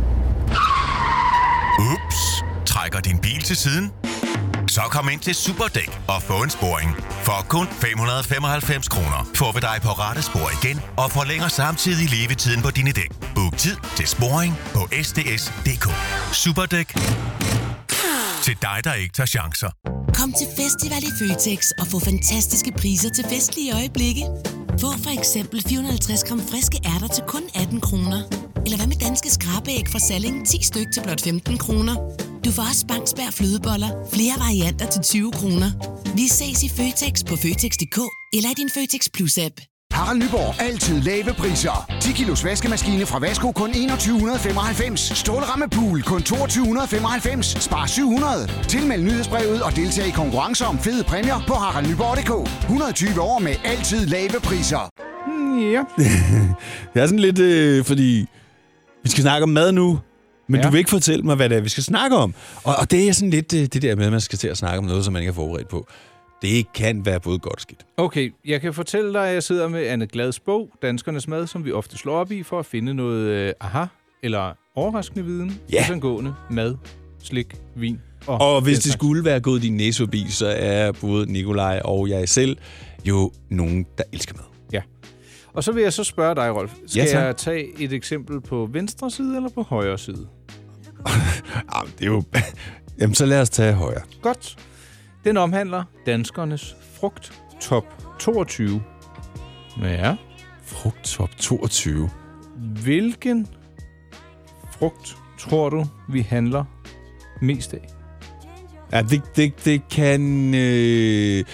Ups. Trækker din bil til siden? Så kom ind til Superdæk og få en sporing. For kun fem hundrede og femoghalvfems kroner får vi dig på rette spor igen og forlænger samtidig levetiden på dine dæk. Book tid til sporing på s d s punktum d k. Superdæk. Til dig, der ikke tager chancer. Kom til festival i Føtex og få fantastiske priser til festlige øjeblikke. Få for eksempel fire hundrede og halvtreds gram friske ærter til kun atten kroner. Eller hvad med danske skrabeæg fra Salling ti styk til blot femten kroner. Du får også Bangsberg flødeboller, flere varianter til tyve kroner. Vi ses i Føtex på Føtex punktum d k eller i din Føtex Plus-app. Harald Nyborg. Altid lave priser. ti kilos vaskemaskine fra Vasko kun enogtyve femoghalvfems. Stålramme pool kun toogtyve femoghalvfems. Spar syv hundrede. Tilmeld nyhedsbrevet og deltag i konkurrencer om fede præmier på harald nyborg punktum d k. et hundrede og tyve år med altid lave priser. Ja. Jeg er sådan lidt, øh, fordi vi skal snakke om mad nu, men ja. Du vil ikke fortælle mig, hvad det er, vi skal snakke om. Og, og det er sådan lidt øh, det der med, at man skal til at snakke om noget, som man ikke er forberedt på. Det kan være både godt og skidt. Okay, jeg kan fortælle dig, at jeg sidder med Anne Glads bog, Danskernes Mad, som vi ofte slår op i for at finde noget øh, aha eller overraskende viden. Ja. Angående mad, slik, vin og... Og hvis det skulle være gået din næse forbi, så er både Nikolaj og jeg selv jo nogen, der elsker mad. Ja. Og så vil jeg så spørge dig, Rolf. Skal ja, jeg tage et eksempel på venstre side eller på højre side? Jamen, det er jo... Jamen, så lad os tage højre. Godt. Den omhandler danskernes frugt top toogtyve. Ja. Frugt top toogtyve. Hvilken frugt tror du, vi handler mest af? Ja, det, det, det kan... Øh,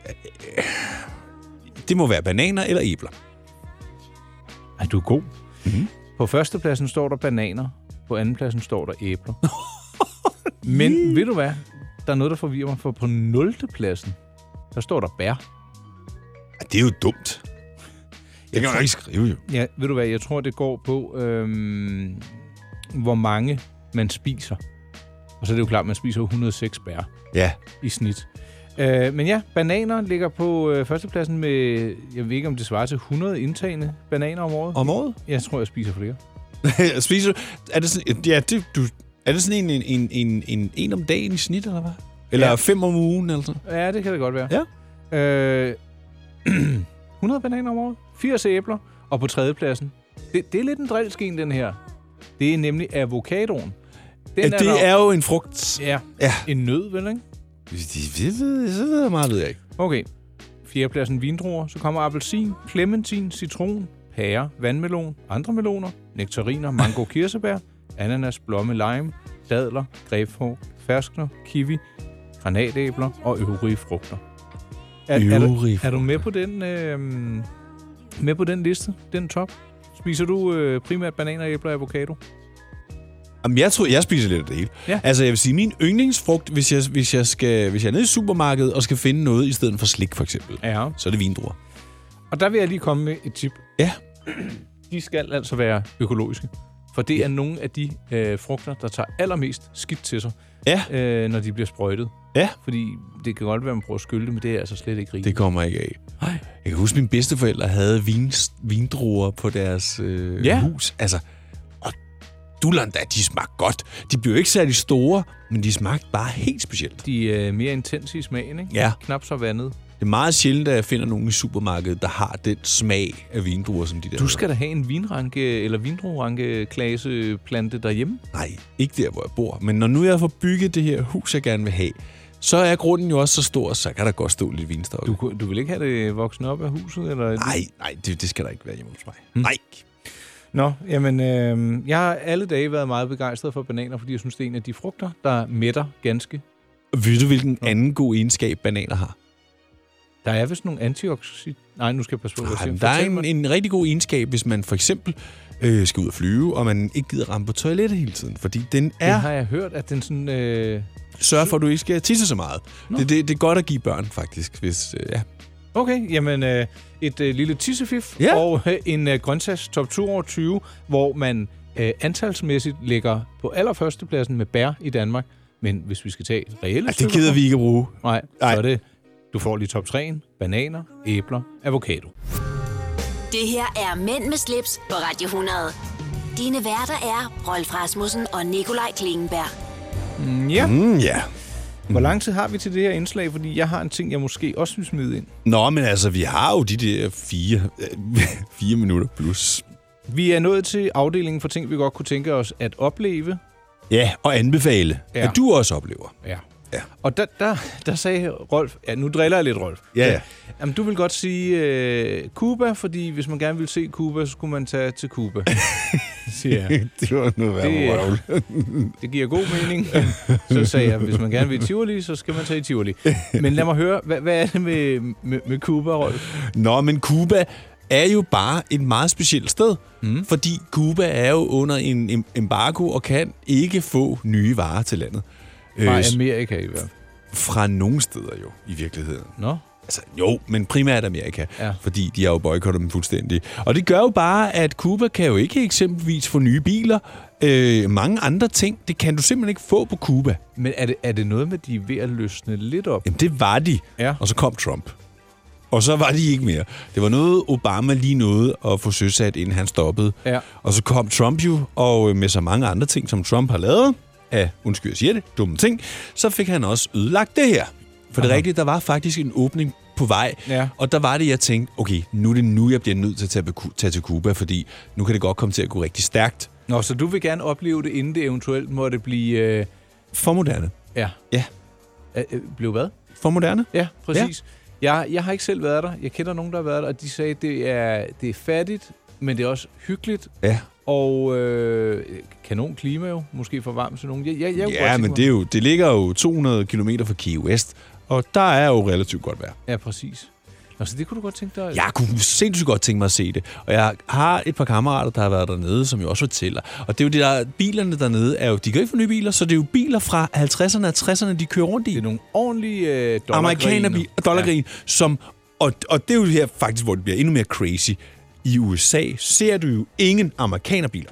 det må være bananer eller æbler. Er du god? Mm-hmm. På førstepladsen står der bananer. På andenpladsen står der æbler. Men ved du hvad? Der er noget, der forvirrer mig, for på nul. pladsen, der står der bær. Ja, det er jo dumt. Jeg kan jo ikke skrive, jo. Ja, ved du hvad? Jeg tror, det går på, øhm, hvor mange man spiser. Og så er det jo klart, at man spiser et hundrede og seks bær ja. i snit. Øh, men ja, bananer ligger på øh, førstepladsen med, jeg ved ikke, om det svarer til hundrede indtagende bananer om året. Om året? Jeg tror, jeg spiser flere. spiser er det sådan, ja, det, du, er det sådan en, en, en, en, en om dagen i snit, eller hvad? Eller ja. fem om ugen, eller sådan? Ja, det kan det godt være. Ja. Øh, hundrede bananer om året, firs æbler, og på tredjepladsen, det, det er lidt en drillsken, den her. Det er nemlig avocadoen. Den ja, det er, der, er jo en frugt. Ja, ja. En nød, vel, ikke? Det ved, så ved jeg meget, ved jeg ikke. Okay. Fjerdepladsen vindruer, så kommer appelsin, clementin, citron, pære, vandmelon, andre meloner, nektariner, mango, kirsebær, ananas, blomme, lime, dadler, grebfrugt, ferskner, kiwi, granatæbler og øvrige frugter. Er, er, du, er du med på den øh, med på den liste, den top? Spiser du øh, primært bananer, æbler og avocado? Jamen, jeg tror, jeg spiser lidt af det hele. Ja. Altså, jeg vil sige, min yndlingsfrugt, hvis jeg, hvis jeg skal, hvis jeg er nede i supermarkedet og skal finde noget i stedet for slik, for eksempel, ja. Så er det vindruer. Og der vil jeg lige komme med et tip. Ja. De skal altså være økologiske. For det er nogle af de øh, frugter, der tager allermest skidt til sig, ja. øh, når de bliver sprøjtet. Ja. Fordi det kan godt være, at man prøver at skylde det, men det er altså slet ikke rigtigt. Det kommer ikke af. Nej. Jeg kan huske, at mine bedsteforældre havde vin, vindruer på deres øh, ja. hus. Altså, og dullerne, de smagte godt. De blev ikke særlig store, men de smagte bare helt specielt. De er mere intense i smagen, ikke? Ja. Knap så vandet. Det er meget sjældent, at jeg finder nogen i supermarkedet, der har den smag af vindruer, som de der. Du skal da have en vinranke eller vindrueranke-klaseplante derhjemme? Nej, ikke der, hvor jeg bor. Men når nu jeg får bygget det her hus, jeg gerne vil have, så er grunden jo også så stor, så kan der godt stå lidt vinstok. Du, du vil ikke have det voksen op af huset? Eller? Nej, nej, det, det skal der ikke være hjemme hos mig. Hmm. Nej. Nå, jamen, øh, jeg har alle dage været meget begejstret for bananer, fordi jeg synes, det er en af de frugter, der mætter ganske. Ved du, hvilken Nå. anden god egenskab bananer har? Der er vist nogle antioxid... Nej, nu skal jeg passe på, hvad jeg siger. Der er en, en rigtig god egenskab, hvis man for eksempel øh, skal ud og flyve, og man ikke gider ramme på toilettet hele tiden. Fordi den er... Det har jeg hørt, at den sådan... Øh... Sørger for, at du ikke skal tisse så meget. Det, det, det er godt at give børn, faktisk. Hvis, øh, ja. Okay, jamen øh, et øh, lille tissefif ja. og øh, en øh, grøntsags top to over tyve, hvor man øh, antalsmæssigt ligger på allerførstepladsen med bær i Danmark. Men hvis vi skal tage reelle ja, det gider vi ikke at bruge. Nej, så er det... Du får lige top tre'en, bananer, æbler, avocado. Det her er Mænd med slips på Radio hundrede. Dine værter er Rolf Rasmussen og Nikolaj Klingenberg. Mm, ja. Mm, ja. Hvor lang tid har vi til det her indslag? Fordi jeg har en ting, jeg måske også vil smide ind. Nå, men altså, vi har jo de der fire, fire minutter plus. Vi er nået til afdelingen for ting, vi godt kunne tænke os at opleve. Ja, og anbefale, ja. at du også oplever. Ja. Ja. Og der, der, der sagde Rolf, ja, nu driller jeg lidt, Rolf. Ja, ja. Jamen, du vil godt sige uh, Cuba, fordi hvis man gerne vil se Cuba, så skulle man tage til Cuba, siger jeg. Det var noget værre det, det giver god mening. Så sagde jeg, hvis man gerne vil i Tivoli, så skal man tage i Tivoli. Men lad mig høre, hvad, hvad er det med, med, med Cuba, Rolf? Nå, men Cuba er jo bare et meget specielt sted, mm. fordi Cuba er jo under en embargo og kan ikke få nye varer til landet. Fra Amerika i hvert fald. Fra nogle steder jo, i virkeligheden. Nå? Altså, jo, men primært Amerika, ja. fordi de har jo boykottet dem fuldstændig. Og det gør jo bare, at Cuba kan jo ikke eksempelvis få nye biler. Øh, mange andre ting, det kan du simpelthen ikke få på Cuba. Men er det, er det noget med, at de er ved at løsne lidt op? Jamen, det var de. Ja. Og så kom Trump. Og så var de ikke mere. Det var noget, Obama lige nåede at få søsat, inden han stoppede. Ja. Og så kom Trump jo, og med så mange andre ting, som Trump har lavet, af, undskyld, jeg siger det, dumme ting, så fik han også ødelagt det her. For Aha. det rigtige, der var faktisk en åbning på vej, ja. og der var det, jeg tænkte, okay, nu er det nu, jeg bliver nødt til at tage, tage til Cuba, fordi nu kan det godt komme til at gå rigtig stærkt. Nå, så du vil gerne opleve det, inden det eventuelt måtte blive... Øh... For moderne. Ja. Ja. Øh, blev hvad? For moderne? Ja, præcis. Ja. Jeg, jeg har ikke selv været der. Jeg kender nogen, der har været der, og de sagde, at det er, det er fattigt, men det er også hyggeligt. Ja. Og øh, kanon klima jo, måske for varmt til nogen. Jeg, jeg, jeg ja, men det, er jo, det ligger jo to hundrede kilometer fra Key West, og der er jo relativt godt vejr. Ja, præcis. Nå, så det kunne du godt tænke dig? Jeg kunne sindssygt godt tænke mig at se det. Og jeg har et par kammerater, der har været dernede, som jo også fortæller. Og det er jo det der, bilerne dernede er jo, de kan ikke få nye biler, så det er jo biler fra halvtredserne og tresserne, de kører rundt i. Det er nogle ordentlige øh, dollargriner. Amerikanerbiler, dollargrin, ja. som, og, og det er jo her faktisk, hvor det bliver endnu mere crazy. I U S A ser du jo ingen amerikanerbiler.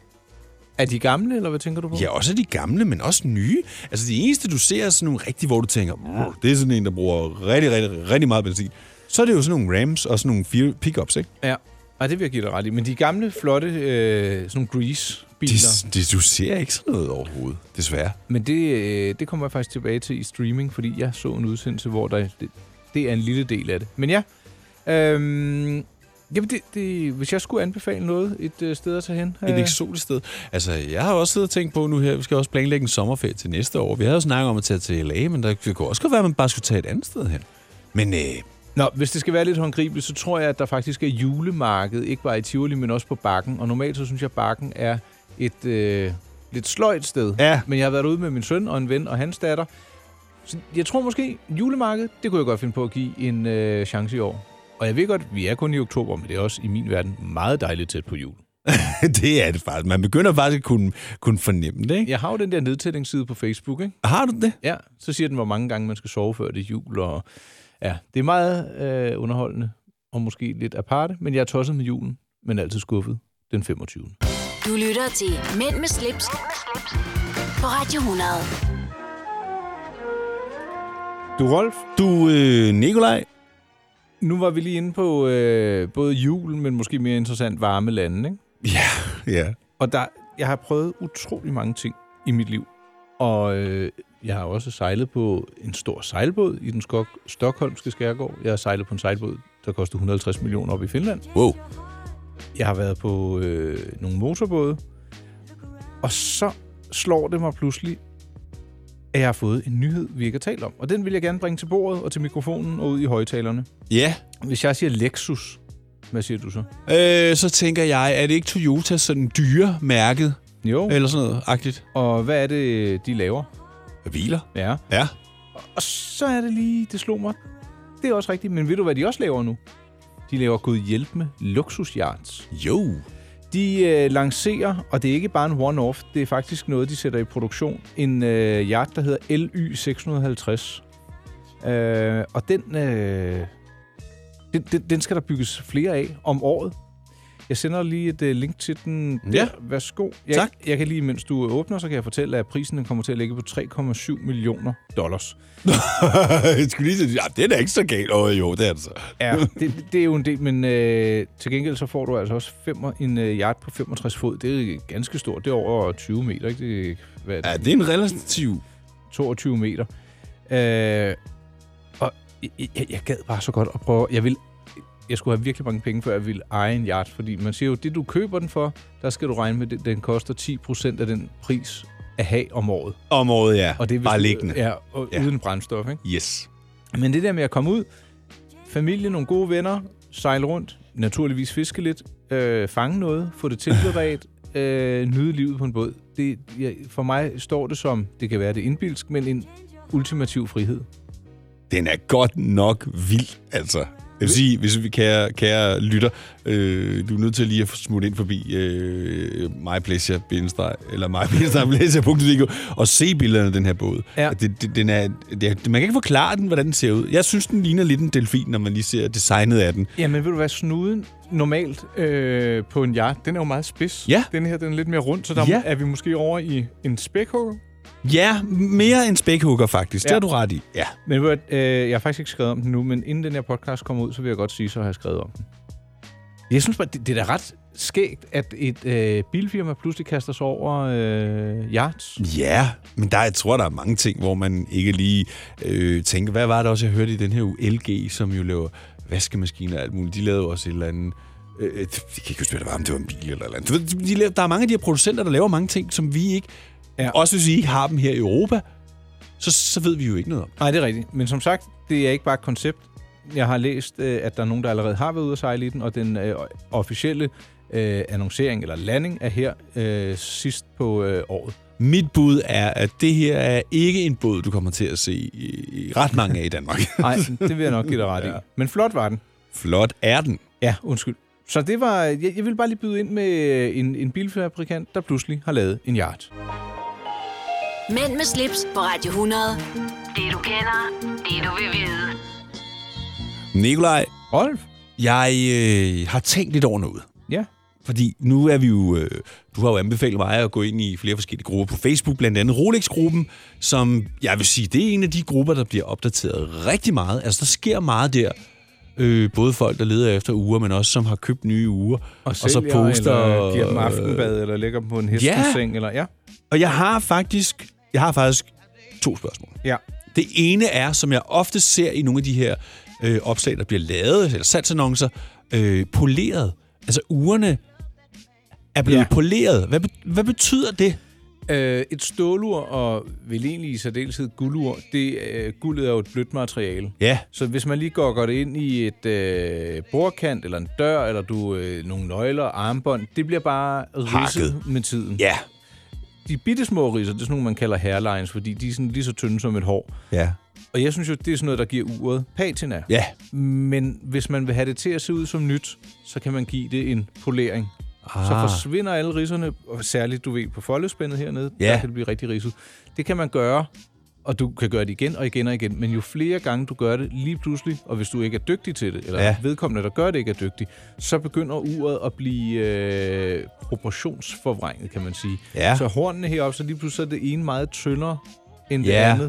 Er de gamle, eller hvad tænker du på? Ja, også de gamle, men også nye. Altså, det eneste, du ser, er sådan nogle rigtige, hvor du tænker, det er sådan en, der bruger rigtig, rigtig, rigtig meget benzin. Så er det jo sådan nogle Rams og sådan nogle pickups, ikke? Ja, og det vil jeg give dig ret i. Men de gamle, flotte, øh, sådan nogle Grease-biler... Det, det, du ser ikke sådan noget overhovedet, desværre. Men det, øh, det kommer jeg faktisk tilbage til i streaming, fordi jeg så en udsendelse, hvor der, det, det er en lille del af det. Men ja... Øh, Jamen, det, det, hvis jeg skulle anbefale noget, et øh, sted at tage hen. Et eksotisk sted. Altså, jeg har også siddet og tænkt på nu her, vi skal også planlægge en sommerferie til næste år. Vi havde jo snakket om at tage til L A, men der kunne også godt være, at man bare skulle tage et andet sted hen. Men... Øh... Nå, hvis det skal være lidt håndgribeligt, så tror jeg, at der faktisk er julemarked, ikke bare i Tivoli, men også på Bakken. Og normalt så synes jeg, at Bakken er et øh, lidt sløjt sted. Ja. Men jeg har været ude med min søn og en ven og hans datter. Så jeg tror måske, julemarked, det kunne jeg godt finde på at give en øh, chance i år. Og jeg ved godt, vi er kun i oktober, men det er også i min verden meget dejligt tæt på jul. Det er det faktisk. Man begynder faktisk at kunne, kunne fornemme det, ikke? Jeg har jo den der nedtællingsside på Facebook, ikke? Har du det? Ja, så siger den, hvor mange gange man skal sove før det er jul. Og ja, det er meget øh, underholdende og måske lidt aparte, men jeg er tosset med julen, men altid skuffet den femogtyvende Du lytter til Mænd med slips på Radio hundrede. Du, Rolf. Du, øh, Nikolaj. Nu var vi lige inde på øh, både jul, men måske mere interessant varme lande, ikke? Ja, ja. Og der, jeg har prøvet utrolig mange ting i mit liv. Og øh, jeg har også sejlet på en stor sejlbåd i den skok- stokholmske skærgård. Jeg har sejlet på en sejlbåd, der koster et hundrede og halvtreds millioner op i Finland. Wow. Jeg har været på øh, nogle motorbåde. Og så slår det mig pludselig, at jeg har fået en nyhed, vi ikke har talt om. Og den vil jeg gerne bringe til bordet og til mikrofonen og ud i højtalerne. Ja. Hvis jeg siger Lexus, hvad siger du så? Øh, så tænker jeg, er det ikke Toyota sådan dyre mærket? Jo. Eller sådan noget agtigt? Og hvad er det, de laver? Biler? Ja. Ja. Og så er det lige, det slog mig. Det er også rigtigt, men ved du, hvad de også laver nu? De laver god hjælp med luksusyachts. Jo. De øh, lancerer, og det er ikke bare en one-off, det er faktisk noget, de sætter i produktion, en øh, yacht, der hedder L Y seks hundrede og halvtreds. Øh, og den, øh, den, den, den skal der bygges flere af om året. Jeg sender lige et uh, link til den. Der. Ja. Værsgo. Jeg, Tak. Jeg kan lige, mens du åbner, så kan jeg fortælle, at prisen den kommer til at ligge på tre komma syv millioner dollars. Jeg skulle lige sige, ja, det er da ikke så galt. Åh oh, jo, det er det så. Ja, det, det er jo en del, men øh, til gengæld så får du altså også fem, en øh, yacht på femogtres fod. Det er ganske stort. Det er over tyve meter, ikke? Det, hvad er det? Ja, det er en relativ... toogtyve meter. Øh, og jeg, jeg, jeg gad bare så godt at prøve. Jeg vil Jeg skulle have virkelig mange penge, før jeg ville eje en yacht, fordi man siger jo, det du køber den for, der skal du regne med, at den koster ti procent af den pris at have om året. Om året, ja. Og det er bare vist- liggende. Ja, og Ja. uden brændstof, ikke? Yes. Men det der med at komme ud, familie, nogle gode venner, sejle rundt, naturligvis fiske lidt, øh, fange noget, få det tilberedt, øh, nyde livet på en båd. Det, ja, for mig står det som, det kan være det indbilsk, men en ultimativ frihed. Den er godt nok vild, altså. Jeg vil sige, hvis vi kære, kære lytter, øh, du er nødt til lige at smutte ind forbi øh, mypleasure, eller mypleasure punktum d k og se billederne af den her båd. Ja. Det, det, den er, det er, man kan ikke forklare den, hvordan den ser ud. Jeg synes, den ligner lidt en delfin, når man lige ser designet af den. Jamen, ved du hvad, snuden normalt øh, på en yacht, den er jo meget spids. Ja. Den her, den er lidt mere rund, så der Ja. er vi måske over i en spækhugger. Ja, mere en spækhugger faktisk. Ja. Det har du ret i. Ja. Men ved du hvad, øh, jeg har faktisk ikke skrevet om den nu, men inden den her podcast kommer ud, så vil jeg godt sige, så har jeg skrevet om den. Jeg synes bare, det, det er da ret skægt, at et øh, bilfirma pludselig kaster sig over øh, yachts. Ja, men der, jeg tror, der er mange ting, hvor man ikke lige øh, tænker, hvad var det også, jeg hørte i den her uge? L G, som jo laver vaskemaskiner og alt muligt. De lavede også et eller andet... Øh, jeg kan ikke huske, hvad det var, om det var en bil eller et eller andet. De laver, der er mange af de her producenter, der laver mange ting, som vi ikke... Ja. Også hvis vi ikke har dem her i Europa, så, så ved vi jo ikke noget om. Nej, det er rigtigt. Men som sagt, det er ikke bare et koncept. Jeg har læst, øh, at der er nogen, der allerede har været ude at sejle i den, og den øh, officielle øh, annoncering eller landing er her øh, sidst på øh, året. Mit bud er, at det her er ikke en båd, du kommer til at se i, i ret mange af i Danmark. Nej, det vil jeg nok give dig ret i. Ja. Men flot var den. Flot er den. Ja, undskyld. Så det var, jeg, jeg vil bare lige byde ind med en, en bilfabrikant, der pludselig har lavet en yacht. Mænd med slips på Radio hundrede. Det du kender, det du vil vide. Nikolaj, Rolf? jeg øh, har tænkt lidt over noget. Ja. Fordi nu er vi jo... Øh, du har jo anbefalet mig at gå ind i flere forskellige grupper på Facebook, blandt andet Rolex-gruppen, som jeg vil sige, det er en af de grupper, der bliver opdateret rigtig meget. Altså, der sker meget der. Øh, både folk, der leder efter uger, men også som har købt nye uger. Og, og så poster... eller giver dem aftenbad, eller lægger dem på en hesteseng, ja. Eller ja. Og jeg har faktisk... Jeg har faktisk to spørgsmål. Ja. Det ene er, som jeg ofte ser i nogle af de her øh, opslag, der bliver lavet, eller salgsannoncer, øh, poleret. Altså, ugerne er blevet ja. poleret. Hvad, hvad betyder det? Øh, et stålur, og vel egentlig i særdeleshed guldur, det, øh, guldet er jo et blødt materiale. Ja. Så hvis man lige går, går det ind i et øh, bordkant, eller en dør, eller du øh, nogle nøgler, armbånd, det bliver bare ridset med tiden. Ja. De bittesmå ridser, det er sådan nogle, man kalder hairlines, fordi de er sådan lige så tynde som et hår. Ja. Og jeg synes jo, det er sådan noget, der giver uret patina. Ja. Men hvis man vil have det til at se ud som nyt, så kan man give det en polering. Ah. Så forsvinder alle ridserne, og særligt, du ved, på foldespændet hernede, ja. der kan det blive rigtig ridset. Det kan man gøre, og du kan gøre det igen og igen og igen. Men jo flere gange du gør det lige pludselig, og hvis du ikke er dygtig til det, eller ja. vedkommende, der gør det, ikke er dygtig, så begynder uret at blive øh, proportionsforvrænget, kan man sige. Ja. Så hornene heroppe, så lige pludselig er det ene meget tyndere end ja. det andet.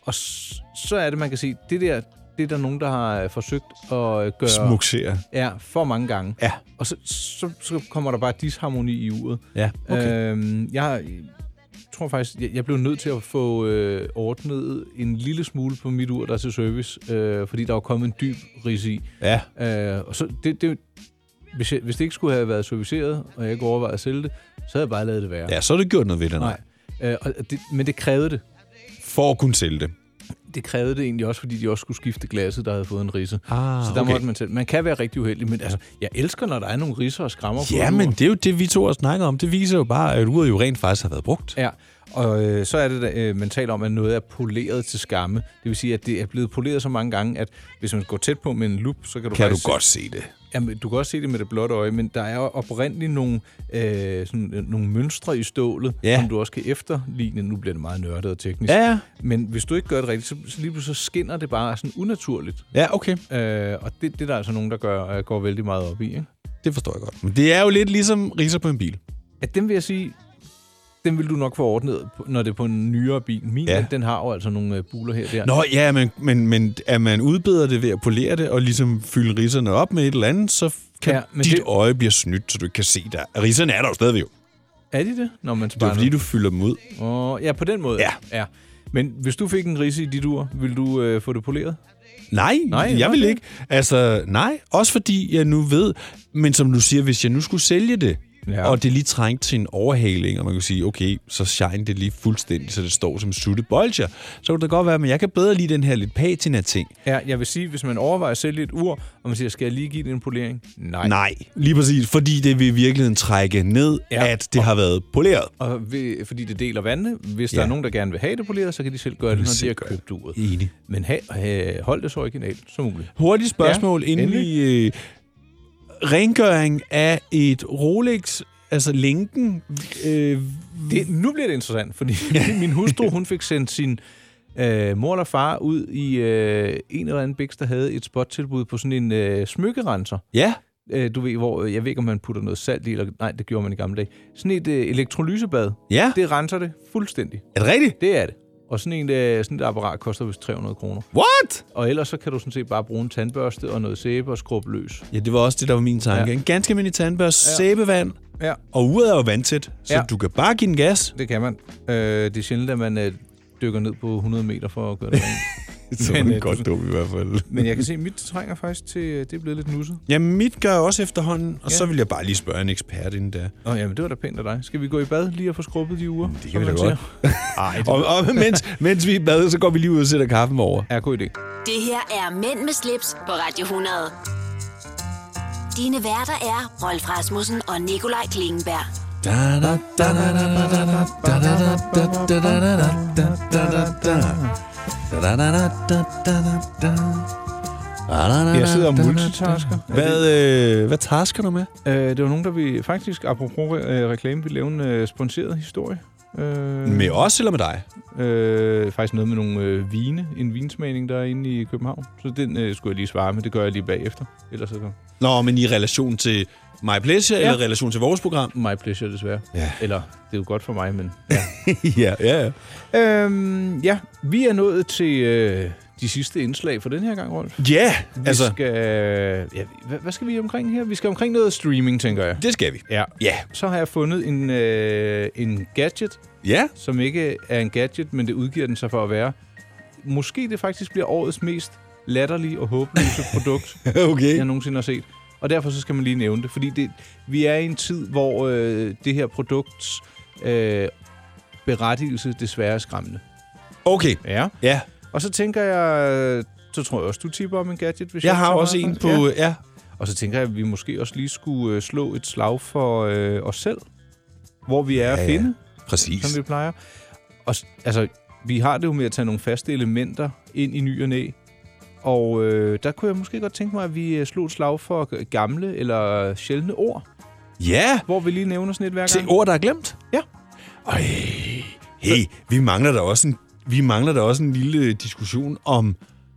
Og s- så er det, man kan sige, det der, det er der nogen, der har forsøgt at gøre... Smuksere. Ja, for mange gange. Ja. Og så, så, så kommer der bare disharmoni i uret. Ja, okay. Øhm, jeg tror faktisk, jeg, jeg blev nødt til at få øh, ordnet en lille smule på mit ur, der er til service, øh, fordi der var kommet en dyb ridse i. Ja. Øh, og så det, det, hvis, jeg, hvis det ikke skulle have været serviceret, og jeg ikke overvejede at sælge det, så havde jeg bare lavet det være. Ja, så har du gjort noget ved det. Nej. Øh, og det, men det krævede det. For at kunne sælge det. Det krævede det egentlig også, fordi de også skulle skifte glasset, der havde fået en ridse. Ah, så der okay. måtte man selv. Man kan være rigtig uheldig, men altså, jeg elsker, når der er nogle ridser og skrammer på. Ja, men det er jo det, vi to har snakket om. Det viser jo bare, at uret jo rent faktisk har været brugt. Ja, og øh, så er det, øh, man taler om, at noget er poleret til skamme. Det vil sige, at det er blevet poleret så mange gange, at hvis man går tæt på med en lup, så kan du Kan faktisk du godt se det? Jamen, du kan også se det med det blotte øje, men der er jo oprindeligt nogle, øh, sådan, øh, nogle mønstre i stålet, ja. som du også kan efterligne. Nu bliver det meget nørdet og teknisk. Ja, ja. Men hvis du ikke gør det rigtigt, så, så lige pludselig så skinner det bare sådan unaturligt. Ja, okay. Øh, og det, det er der altså nogen, der gør, går vældig meget op i, ikke? Det forstår jeg godt. Men det er jo lidt ligesom ridser på en bil. Ja, dem vil jeg sige, den vil du nok få ordnet, når det er på en nyere bil. Min, ja. den, den har jo altså nogle øh, buler her der. Nå ja, men, men, men at man udbedrer det ved at polere det, og ligesom fylde ridserne op med et eller andet, så kan ja, dit det... øje blive snydt, så du ikke kan se der. Ridserne er der jo stadigvæk jo. Er de det? Når man det er fordi, du fylder dem ud. Oh, ja, på den måde. Ja. ja. Men hvis du fik en ridse i dit ur, ville du øh, få det poleret? Nej, nej jeg vil ikke. Altså, nej. Også fordi jeg nu ved, men som du siger, hvis jeg nu skulle sælge det, ja. og det lige trængt til en overhaling, og man kan sige, okay, så shine det lige fuldstændig, så det står som sutte bolcher, så kunne det godt være, men jeg kan bedre lide den her lidt patina-ting. Ja, jeg vil sige, hvis man overvejer at sælge et ur, og man siger, skal jeg lige give det en polering? Nej. Nej, lige præcis, fordi det vil i virkeligheden trække ned, ja. at det og, har været poleret. Og ved, fordi det deler vandene. Hvis ja. der er nogen, der gerne vil have det poleret, så kan de selv gøre det, når de har købt uret. Enig. Men ha, ha, hold det så originalt som muligt. Hurtigt spørgsmål, ja, inden vi... Øh, rengøring af et Rolex, altså lænken... Øh... Det, nu bliver det interessant, fordi min hustru, hun fik sendt sin øh, mor eller far ud i øh, en eller anden biks, der havde et spottilbud på sådan en øh, smykkerenser. Ja. Øh, du ved, hvor jeg ved ikke, om man putter noget salt i, eller nej, det gjorde man i gamle dage. Sådan et øh, elektrolysebad. Ja. Det renser det fuldstændig. Er det rigtigt? Det er det. Og sådan, en, øh, sådan et apparat koster vist tre hundrede kroner. What? Og ellers så kan du sådan set bare bruge en tandbørste og noget sæbe og skrubbe løs. Ja, det var også det, der var min tanke. Ja. En ganske almindelig tandbørste, ja. sæbevand, ja. og uret er jo vandtæt, så ja. du kan bare give den gas. Det kan man. Øh, det er sjældent, at man øh, dykker ned på hundrede meter for at gøre det rent. Så er det godt dum i hvert fald. Men jeg kan se, at mit trænger faktisk til, det er blevet lidt nusset. Ja, mit gør også efterhånden, og ja. så vil jeg bare lige spørge en ekspert inden der. Åh, jamen det var da pænt af dig. Skal vi gå i bad lige og få skrubbet de uger? Det kan vi da godt. Ej, det... og, og mens, mens vi er i bad, så går vi lige ud og sætter kaffen over. Ja, god idé. Det her er Mænd med slips på Radio hundrede. Dine værter er Rolf Rasmussen og Nikolaj Klingenberg. Jeg sidder og multitasker. Hvad, øh, hvad tasker du med? Øh, det var nogen, der vi faktisk, apropos øh, reklame, ville lave en øh, sponsoreret historie. Øh, med os eller med dig? Øh, faktisk noget med nogle øh, vine. En vinsmagning, der er inde i København. Så den øh, skulle jeg lige svare med. Det gør jeg lige bagefter. Ellers så... Nå, men i relation til My Pleasure, ja. eller i relation til vores program? My Pleasure, desværre. Ja. Eller, det er jo godt for mig, men... Ja, ja, ja. ja. Øhm, ja, vi er nået til øh, de sidste indslag for den her gang, Rolf. Ja, yeah, vi altså... Skal, ja, hvad, hvad skal vi omkring her? Vi skal omkring noget streaming, tænker jeg. Det skal vi. Ja. Ja. Så har jeg fundet en, øh, en gadget, ja. som ikke er en gadget, men det udgiver den sig for at være. Måske det faktisk bliver årets mest latterlige og håbløse produkt, okay. jeg nogensinde har set. Og derfor så skal man lige nævne det, fordi det, vi er i en tid, hvor øh, det her produkts øh, berettigelse desværre er skræmmende. Okay. Ja. Ja. Og så tænker jeg, så tror jeg også, du tipper om en gadget. Hvis jeg, jeg har også en på, ja. ja. Og så tænker jeg, at vi måske også lige skulle øh, slå et slag for øh, os selv, hvor vi er ja, at finde. Ja. Præcis. Som vi plejer. Og altså, vi har det jo med at tage nogle faste elementer ind i ny og næ. Og øh, der kunne jeg måske godt tænke mig, at vi slog et slag for gamle eller sjældne ord. Ja! Hvor vi lige nævner sådan et hver gang. Til ord, der er glemt? Ja. Øj, hey, vi mangler da også en, vi mangler da også en lille diskussion om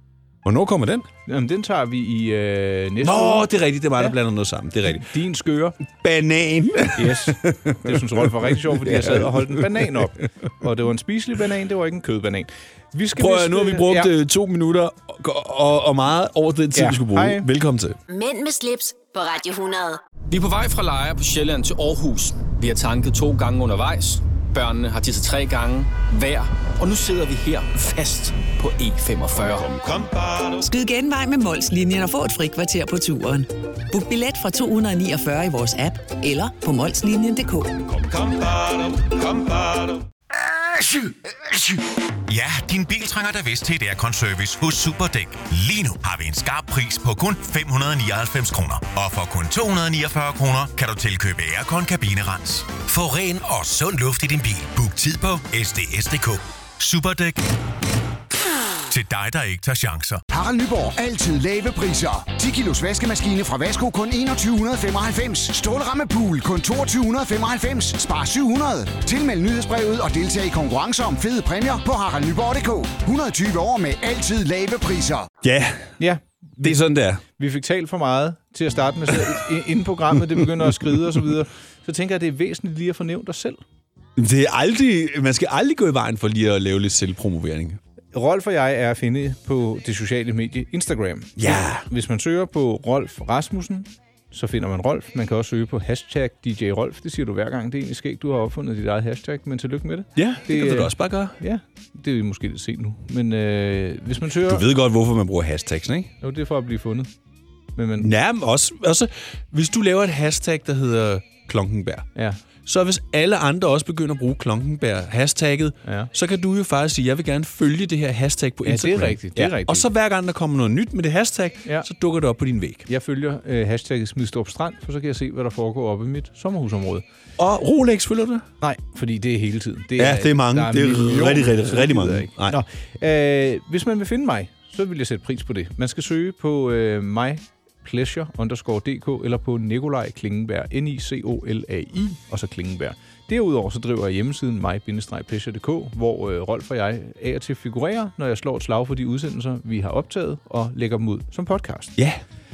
Hvornår kommer den? Jamen, den tager vi i øh, næste Nå, uge. det er rigtigt. Det er mig, der Ja. blander noget sammen. Det er rigtigt. Din skøre. Banan. Yes. Det synes Rolf var rigtig sjovt, fordi jeg sad og holdt en banan op. Og det var en spiselig banan, det var ikke en kødbanan. Vi skal Prøv at, vist, nu har vi brugt ja. ja. to minutter og, og, og meget over den tid, Ja. vi skulle bruge. Hej. Velkommen til. Mænd med slips på Radio hundrede. Vi er på vej fra Lejre på Sjælland til Aarhus. Vi har tanket to gange undervejs. Børnene har tisset tre gange hver. Og nu sidder vi her fast på E femogfyrre. Skyd genvej med Mols-linjen og få et frikvarter på turen. Book billet fra to hundrede og niogfyrre i vores app eller på molslinjen punktum d k. Ja, din bil trænger da vist til et aircon-service hos Superdæk. Lige nu har vi en skarp pris på kun fem hundrede og nioghalvfems kroner. Og for kun to hundrede og niogfyrre kroner kan du tilkøbe aircon-kabinerens. Få ren og sund luft i din bil. Book tid på s d s punktum d k. Superdæk. Til dig, der ikke tager chancer. Harald Nyborg. Altid lave priser. ti kilos vaskemaskine fra Vasko kun enogtyve femoghalvfems. Stålramme pool kun toogtyve femoghalvfems. Spar syv hundrede. Tilmeld nyhedsbrevet og deltag i konkurrencer om fede præmier på harald nyborg punktum d k. et hundrede og tyve år med altid lave priser. Ja, Ja, det er sådan, det er. vi fik talt for meget til at starte med selv. I- Inden programmet det begynder at skride og så videre. Så tænker jeg, det er væsentligt lige at fornævne dig selv. Det er aldrig, man skal aldrig gå i vejen for lige at lave lidt selvpromovering. Rolf og jeg er at finde på det sociale medie Instagram. Ja. Hvis man søger på Rolf Rasmussen, så finder man Rolf. Man kan også søge på hashtag D J Rolf. Det siger du hver gang. Det er egentlig skægt, du har opfundet dit eget hashtag, men tillykke med det. Ja, det, det kan øh, du da også bare gøre. Ja, det er måske lidt sent nu. Men øh, hvis man søger... Du ved godt, hvorfor man bruger hashtags, ikke? Jo, det er for at blive fundet. Men man... Ja, men også, også hvis du laver et hashtag, der hedder Klonkenberg, Ja. så hvis alle andre også begynder at bruge Klonkenberg-hashtagget, Ja. så kan du jo faktisk sige, jeg vil gerne følge det her hashtag på Ja, det er Instagram. rigtigt, det er rigtigt. Og så hver gang der kommer noget nyt med det hashtag, Ja. så dukker det op på din væg. Jeg følger øh, hashtagget Smidstrup Strand, for så kan jeg se, hvad der foregår oppe i mit sommerhusområde. Og Rolex, følger du det? Nej, fordi det er hele tiden. Det Ja, det er mange. der Det er millioner, rigtig, rigtig, så det rigtig gider mange. jeg ikke. Nej. Nå, øh, hvis man vil finde mig, så vil jeg sætte pris på det. Man skal søge på øh, mypleasure underscore dk eller på Nikolaj Klingenberg, N I C O L A I, og så Klingenberg. Derudover så driver jeg hjemmesiden my bindestreg pleasure punktum d k, hvor øh, Rolf og jeg af og til figurerer, når jeg slår et slag for de udsendelser, vi har optaget, og lægger dem ud som podcast. Ja.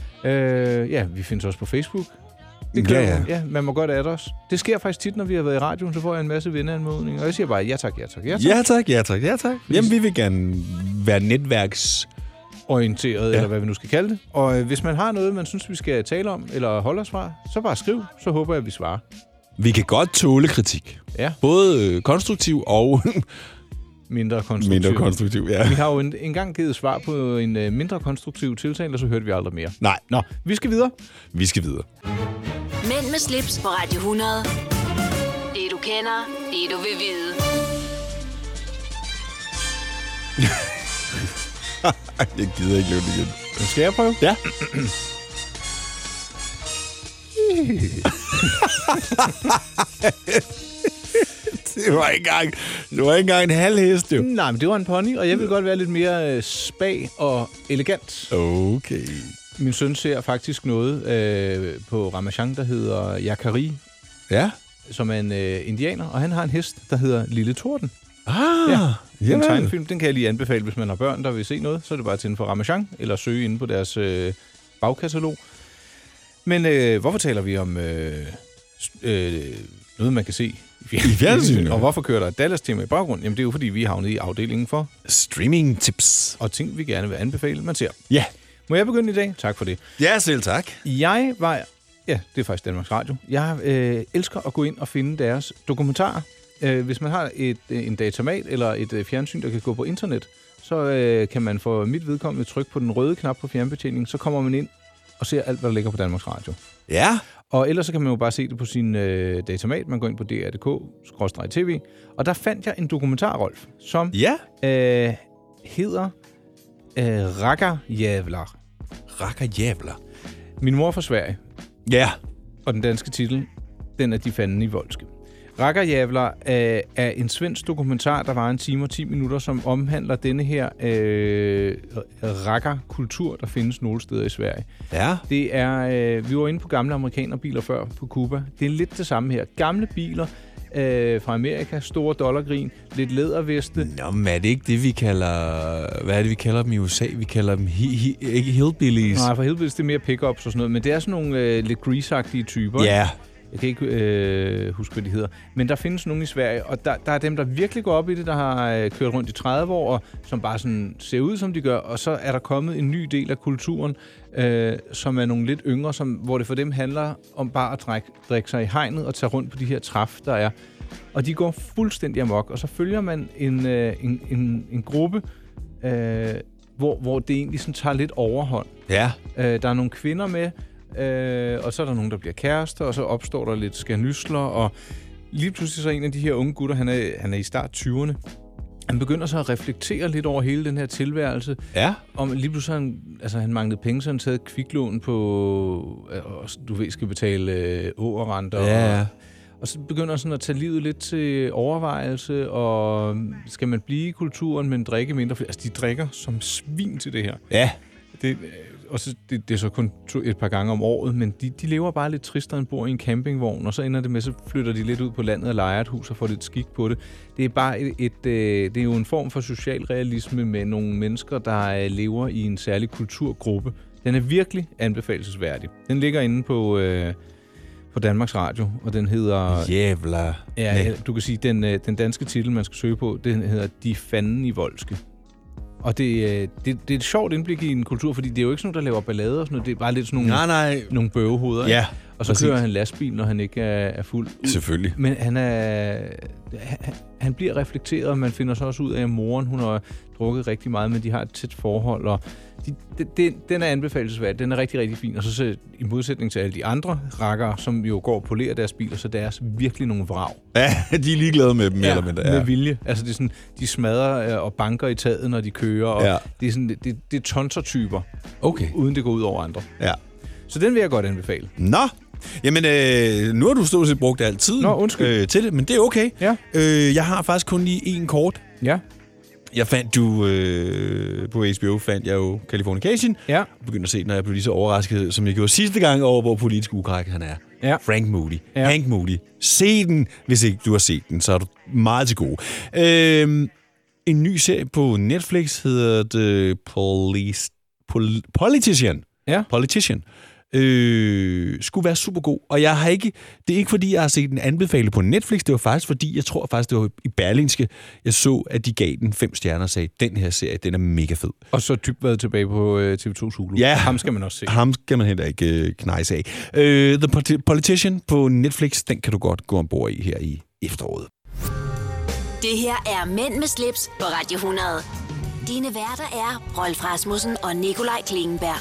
Øh, ja, vi findes også på Facebook. Det Ja, ja, ja. ja. ja, man må godt adde os. Det sker faktisk tit, når vi har været i radioen, så får jeg en masse venneanmodninger. Og jeg siger bare, ja tak, ja tak, ja tak. Ja tak, ja tak, ja tak. Jamen, vi vil gerne være netværks... Orienteret, Ja. eller hvad vi nu skal kalde det. Og øh, hvis man har noget, man synes, vi skal tale om, eller holde os fra, så bare skriv, så håber jeg, at vi svarer. Vi kan godt tåle kritik. Ja, Både øh, konstruktiv og mindre konstruktiv. mindre konstruktiv, ja. Vi har jo en, engang givet svar på en øh, mindre konstruktiv tiltale, og så hørte vi aldrig mere. Nej, Nå, vi skal videre. vi skal videre. Mænd med slips på Radio hundrede. Det du kender, det du vil vide. Jeg gider ikke løbe igen. Skal jeg prøve? Ja. Det var ikke engang, det var ikke engang en halv hest, jo. Nej, men det var en pony, og jeg vil godt være lidt mere øh, spag og elegant. Okay. Min søn ser faktisk noget øh, på Ramachan, der hedder Yakari, Ja. som er en øh, indianer, og han har en hest, der hedder Lille Torden. Ah, Ja, det er en jamen. tegnefilm. Den kan jeg lige anbefale, hvis man har børn, der vil se noget. Så er det bare at tænde for Ramachan, eller søge inde på deres øh, bagkatalog. Men øh, hvorfor taler vi om øh, øh, noget, man kan se i fjernsynet? Og hvorfor kører der et Dallas-tema i baggrunden? Jamen, det er jo, fordi vi er havnet i afdelingen for, Streaming tips. og ting, vi gerne vil anbefale, man ser. Ja. Må jeg begynde i dag? Tak for det. Ja, selv tak. Jeg var... Ja, det er faktisk Danmarks Radio. Jeg øh, elsker at gå ind og finde deres dokumentarer. Øh, hvis man har et, en datamat eller et øh, fjernsyn, der kan gå på internet, så øh, kan man for mit vedkommende trykke på den røde knap på fjernbetjeningen, så kommer man ind og ser alt, hvad der ligger på Danmarks Radio. Ja. Og ellers så kan man jo bare se det på sin øh, datamat. Man går ind på d r punktum d k skråstreg t v, og der fandt jeg en dokumentar, Rolf, som Ja. øh, hedder øh, Raggarjävlar. Raggarjävlar. Min mor er fra Sverige. Ja. Og den danske titel, den er De fanden i voldske. Raggarjävlar øh, er en svensk dokumentar, der var en time og ti minutter, som omhandler denne her øh, raggarkultur, der findes nogle steder i Sverige. Ja. Det er, øh, vi var inde på gamle amerikanerbiler før på Cuba. Det er lidt det samme her. Gamle biler, øh, fra Amerika. Store dollargrin, lidt læderveste. Nå, men er det ikke det, vi kalder... Hvad er det, vi kalder dem i U S A? Vi kalder dem hi, hi, ikke hillbillies. Nej, for hillbillies, det er mere pickups og sådan noget. Men det er sådan nogle øh, lidt greaseagtige typer. Ja. Jeg kan ikke øh, huske, hvad de hedder. Men der findes nogen i Sverige, og der, der er dem, der virkelig går op i det, der har øh, kørt rundt i tredive år, og som bare sådan ser ud, som de gør. Og så er der kommet en ny del af kulturen, øh, som er nogle lidt yngre, som, hvor det for dem handler om bare at drikke, drikke sig i hegnet og tage rundt på de her træf, der er. Og de går fuldstændig amok, og så følger man en, øh, en, en, en gruppe, øh, hvor, hvor det egentlig sådan tager lidt overhånd. Ja. Øh, der er nogle kvinder med, Øh, og så er der nogen, der bliver kærester, og så opstår der lidt skærnysler, og lige pludselig så er en af de her unge gutter, han er, han er i start tyverne, han begynder så at reflektere lidt over hele den her tilværelse. Ja. Om lige pludselig han, altså han manglede penge, så han taget et kviklån på, og du ved, skal betale øh, ågerrenter. Ja. Og, og så begynder han sådan at tage livet lidt til overvejelse, og skal man blive i kulturen, men drikke mindre? Altså, de drikker som svin til det her. Ja. Det, og så, det, det er så kun to, et par gange om året, men de, de lever bare lidt tristere end bor i en campingvogn, og så ender det med, så flytter de lidt ud på landet og lejer et hus og får lidt skik på det. Det er bare et, et, det er jo en form for socialrealisme med nogle mennesker, der lever i en særlig kulturgruppe. Den er virkelig anbefalesværdig. Den ligger inde på, øh, på Danmarks Radio, og den hedder... Jævla. Ja, du kan sige, den, den danske titel, man skal søge på, den hedder De Fanden i Voldske. Og det, det, det er et sjovt indblik i en kultur, fordi det er jo ikke sådan noget, der laver ballade og sådan noget. Det er bare lidt sådan nogle, nej, nej. nogle bøvehoveder. Ja, og så præcis. Kører han lastbil, når han ikke er, er fuld. Selvfølgelig. Men han er... Han, han bliver reflekteret, og man finder så også ud af, at moren, hun har drukket rigtig meget, men de har et tæt forhold, og de, de, de, den er anbefalesværdig. Den er rigtig, rigtig fin. Og så, så i modsætning til alle de andre rakkere, som jo går og polerer deres biler, så deres virkelig nogle vrag. Ja, de er ligeglade med dem, ja, eller mindre. Ja, med vilje. Altså, det er sådan, de smadrer og banker i taget, når de kører, og ja. det er sådan, det, det er tonsertyper, okay. uden det går ud over andre. Ja. Så den vil jeg godt anbefale. Nå! Jamen, øh, nu har du stort set brugt al tiden Nå, øh, til det, men det er okay. Ja. Øh, jeg har faktisk kun lige én kort. Ja. Jeg fandt jo, øh, på H B O fandt jeg jo Californication. Ja. Jeg begyndte at se den, når jeg blev lige så overrasket, som jeg gjorde sidste gang over, hvor politisk ukræk han er. Ja. Frank Moody. Ja. Hank Moody. Se den, hvis ikke du har set den, så er du meget til gode. Øh, en ny serie på Netflix hedder The Police, Pol- Politician. Ja. Politician. Øh, skulle være super god. Og jeg har ikke, det er ikke fordi, jeg har set den anbefalet på Netflix, det var faktisk fordi, jeg tror faktisk, det var i Berlingske, jeg så, at de gav den fem stjerner og sagde, den her serie, den er mega fed. Og så typ været tilbage på øh, T V to Zulu. Ja. Ham skal man også se. Ham skal man heller ikke øh, knejse af. Øh, The Politician på Netflix, den kan du godt gå ombord i her i efteråret. Det her er Mænd med slips på Radio hundrede. Dine værter er Rolf Rasmussen og Nikolaj Klingenberg.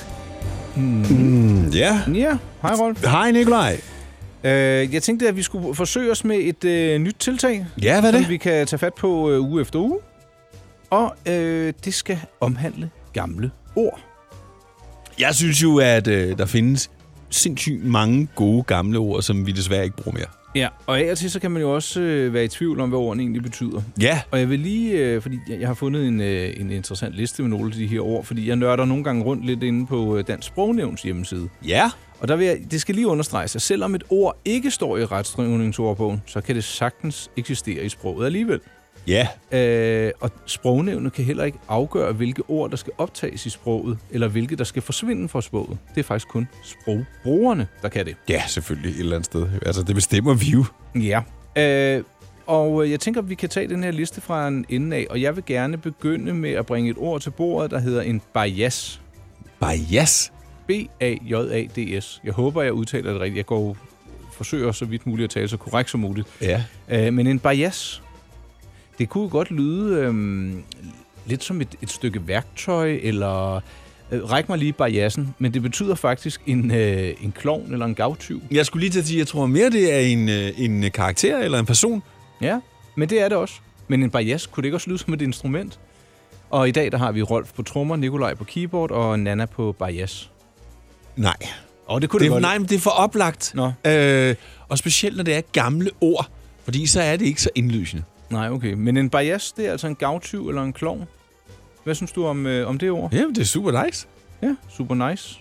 Mm, ja. Ja, hej Rolf. Hej Nikolaj. Øh, jeg tænkte, at vi skulle forsøge os med et øh, nyt tiltag. Ja, hvad er det? Som vi kan tage fat på øh, uge efter uge. Og øh, det skal omhandle gamle ord. Jeg synes jo, at øh, der findes sindssygt mange gode gamle ord, som vi desværre ikke bruger mere. Ja, og af og til så kan man jo også øh, være i tvivl om, hvad ordene egentlig betyder. Ja. Og jeg vil lige, øh, fordi jeg, jeg har fundet en, øh, en interessant liste med nogle af de her ord, fordi jeg nørder nogle gange rundt lidt inde på øh, Dansk Sprognævns hjemmeside. Ja. Og der vil jeg, det skal lige understreges, at selvom et ord ikke står i retskrivningsordbogen, så kan det sagtens eksistere i sproget alligevel. Ja. Øh, og Sprognævnet kan heller ikke afgøre, hvilke ord, der skal optages i sproget, eller hvilke, der skal forsvinde fra sproget. Det er faktisk kun sprogbrugerne, der kan det. Ja, selvfølgelig et eller andet sted. Altså, det bestemmer vi jo. Ja. Øh, og jeg tænker, at vi kan tage den her liste fra en ende af, og jeg vil gerne begynde med at bringe et ord til bordet, der hedder en bias. Bias? B A J A D S. Jeg håber, jeg udtaler det rigtigt. Jeg går forsøger så vidt muligt at tale så korrekt som muligt. Ja. Øh, men en bias, det kunne godt lyde øhm, lidt som et, et stykke værktøj, eller øh, ræk mig lige biasen, men det betyder faktisk en, øh, en klovn eller en gavtyv. Jeg skulle lige til at sige, jeg tror mere, det er en, øh, en karakter eller en person. Ja, men det er det også. Men en bias, kunne det ikke også lyde som et instrument? Og i dag, der har vi Rolf på trommer, Nikolaj på keyboard og Nana på bias. Nej. Og det kunne det, det godt. Nej, men det er for oplagt. Nå. Øh, og specielt, når det er gamle ord. Fordi så er det ikke så indlysende. Nej, okay. Men en bias, det er altså en gavtyv eller en klovn. Hvad synes du om, øh, om det ord? Jamen, det er super nice. Ja, super nice.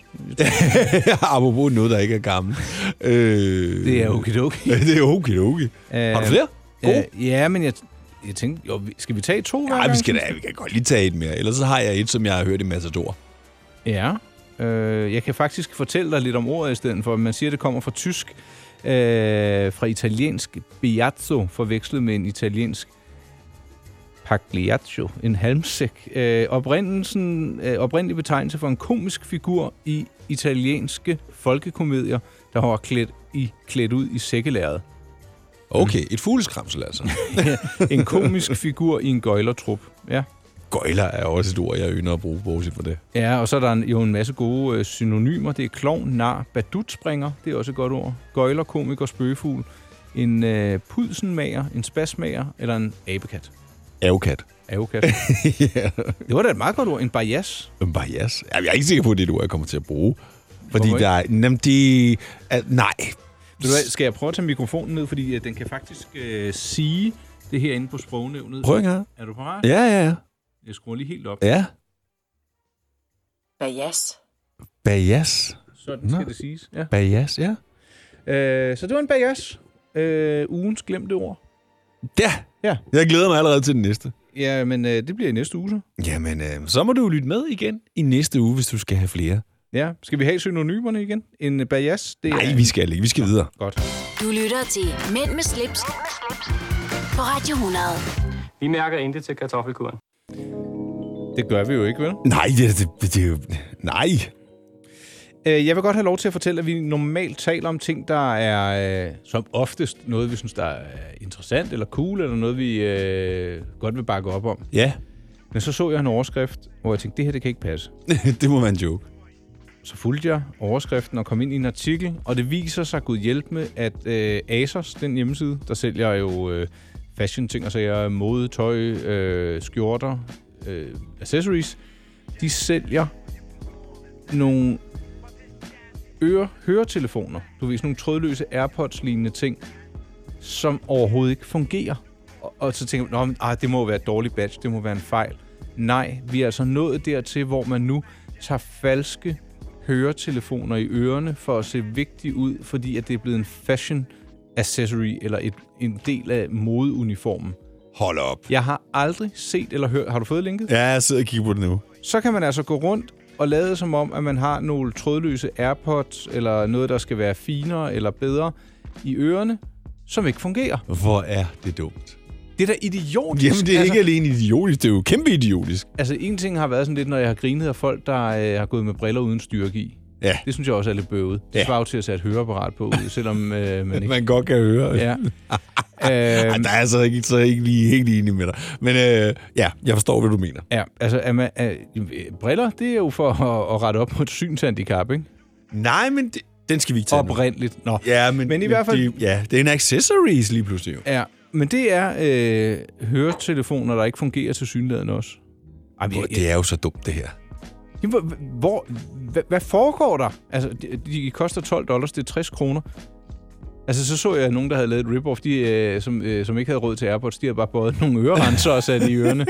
Apropos noget, der ikke er gammel. Øh, det er okidoki. det er okidoki. Øh, har du flere? God? Uh, ja, men jeg, jeg tænkte, jo, skal vi tage to hver Ja, gang? vi skal da, vi kan godt lige tage et mere. Ellers så har jeg et, som jeg har hørt i Matador. Ja. Uh, jeg kan faktisk fortælle dig lidt om ordet i stedet for. Man siger, at det kommer fra tysk, uh, fra italiensk biazzo, forvekslet med en italiensk pagliaccio, en halmsæk. Uh, oprindelsen, uh, oprindelig betegnelse for en komisk figur i italienske folkekomedier, der var klædt, i, klædt ud i sækkelæret. Okay, et fugleskramsel altså. En komisk figur i en gøjlertrup. Ja. Gøjler er også et ord, jeg ynder at bruge, bortset for det. Ja, og så er der en, jo en masse gode øh, synonymer. Det er klovn, nar, badutspringer. Det er også et godt ord. Gøjler, komiker, spøgefugl. En øh, pudsenmager, en spasmager eller en abekat. Avokat. Avokat. Ja. Det var da et meget godt ord. En barjas. En barjas? Jeg er ikke sikker på, at det er et ord, jeg kommer til at bruge. Fordi der er... Jamen, det... Er, nej. Skal jeg prøve at tage mikrofonen ned? Fordi øh, den kan faktisk øh, sige det herinde på sprognævnet. Prøv her. Er du parat? Ja, ja, ja. Jeg skruer lige helt op. Ja. Bajas. Bajas. Sådan skal Nå. det siges. Ja. Bajas, ja. Øh, så det var en bajas. Øh, ugens glemte ord. Ja. Ja. Jeg glæder mig allerede til den næste. Ja, men øh, det bliver i næste uge så. Jamen, øh, så må du lytte med igen i næste uge, hvis du skal have flere. Ja. Skal vi have synonymerne igen? En bajas? Det Nej, er... vi skal ikke. Vi skal videre. Godt. Du lytter til Mænd med slips, på Radio hundrede. Vi mærker intet til kartoffelkuren. Det gør vi jo ikke, vel? Nej, det, det, det er jo... Nej. Jeg vil godt have lov til at fortælle, at vi normalt taler om ting, der er øh, som oftest noget, vi synes, der er interessant eller cool, eller noget, vi øh, godt vil bakke op om. Ja. Men så så jeg en overskrift, hvor jeg tænkte, det her, det kan ikke passe. Det må være en joke. Så fulgte jeg overskriften og kom ind i en artikel, og det viser sig, Gud hjælp med, at øh, ASOS, den hjemmeside, der sælger jo øh, fashion-ting, og sælger mode, tøj, øh, skjorter, øh, accessories, de sælger nogle øre høretelefoner, du ved, sådan nogle trådløse AirPods-lignende ting, som overhovedet ikke fungerer. Og, og så tænker man, ah, det må være et dårligt batch, det må være en fejl. Nej, vi er altså nået dertil, hvor man nu tager falske høretelefoner i ørerne for at se vigtig ud, fordi at det er blevet en fashion accessory, eller et, en del af modeuniformen. Hold op. Jeg har aldrig set eller hørt... Har du fået linket? Ja, jeg sidder og kigger på det nu. Så kan man altså gå rundt og lade som om, at man har nogle trådløse AirPods, eller noget, der skal være finere eller bedre i ørerne, som ikke fungerer. Hvor er det dumt? Det er da idiotisk. Jamen, det er altså, ikke alene idiotisk, det er jo kæmpe idiotisk. Altså, en ting har været sådan lidt, når jeg har grinet af folk, der øh, har gået med briller uden styrke i. Ja. Det synes jeg også er lidt bøvet. Det ja. svarer jo til at sætte høreapparat på, selvom øh, man ikke... Man godt kan høre. Ja. øhm, Ej, der er så ikke, så ikke lige helt enig med dig. Men øh, ja, jeg forstår, hvad du mener. Ja, altså, er man, er, briller, det er jo for at, at rette op på et synshandicap, ikke? Nej, men det, den skal vi ikke tage Oprindeligt. Nå. Ja, men, men i hvert fald... Det, ja, det er en accessories lige pludselig. Ja, men det er øh, høretelefoner, der ikke fungerer til synligheden også. Ej, men, det er jo så dumt, det her. Jamen, hvor, hvor, hvad, hvad foregår der? Altså, de, de koster tolv dollars, det er tres kroner. Altså, så så jeg nogen, der havde lavet et rip-off, de, øh, som, øh, som ikke havde råd til AirPods. De havde bare båret nogle ørerenser og sat i ørerne.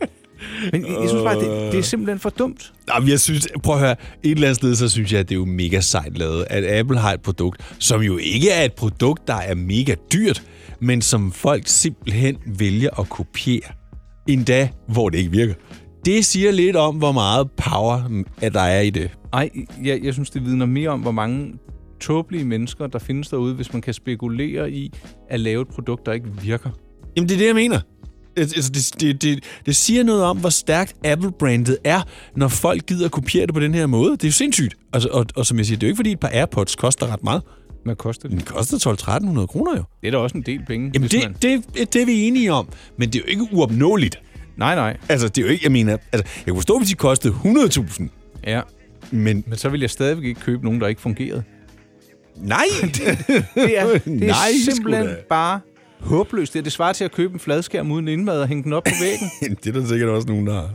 Men jeg, jeg synes bare, det, det er simpelthen for dumt. Jamen, jeg synes, prøv at høre, et eller andet sted, så synes jeg, at det er jo mega sejt lavet, at Apple har et produkt, som jo ikke er et produkt, der er mega dyrt, men som folk simpelthen vælger at kopiere. Endda, hvor det ikke virker. Det siger lidt om, hvor meget power, at der er i det. Ej, jeg, jeg synes, det vidner mere om, hvor mange tåbelige mennesker, der findes derude, hvis man kan spekulere i at lave et produkt, der ikke virker. Jamen, det er det, jeg mener. Altså, det, det, det, det siger noget om, hvor stærkt Apple-brandet er, når folk gider at kopiere det på den her måde. Det er jo sindssygt. Altså, og, og som jeg siger, det er jo ikke, fordi et par AirPods koster ret meget. Hvad koster det? Det koster tolv til tretten hundrede kroner jo. Det er da også en del penge. Jamen, det, man... det, det, det er vi enige om. Men det er jo ikke uopnåeligt. Nej, nej. Altså, det er jo ikke, jeg mener... Altså, jeg kunne forstå, hvis de kostede hundrede tusind. Ja. Men, Men så vil jeg stadigvæk ikke købe nogen, der ikke fungerede. Nej! det, det er, det er nej, simpelthen bare håbløst. Det er det svarer til at købe en fladskærm uden indmad og hænge den op på væggen. Det er der sikkert også nogen, der har.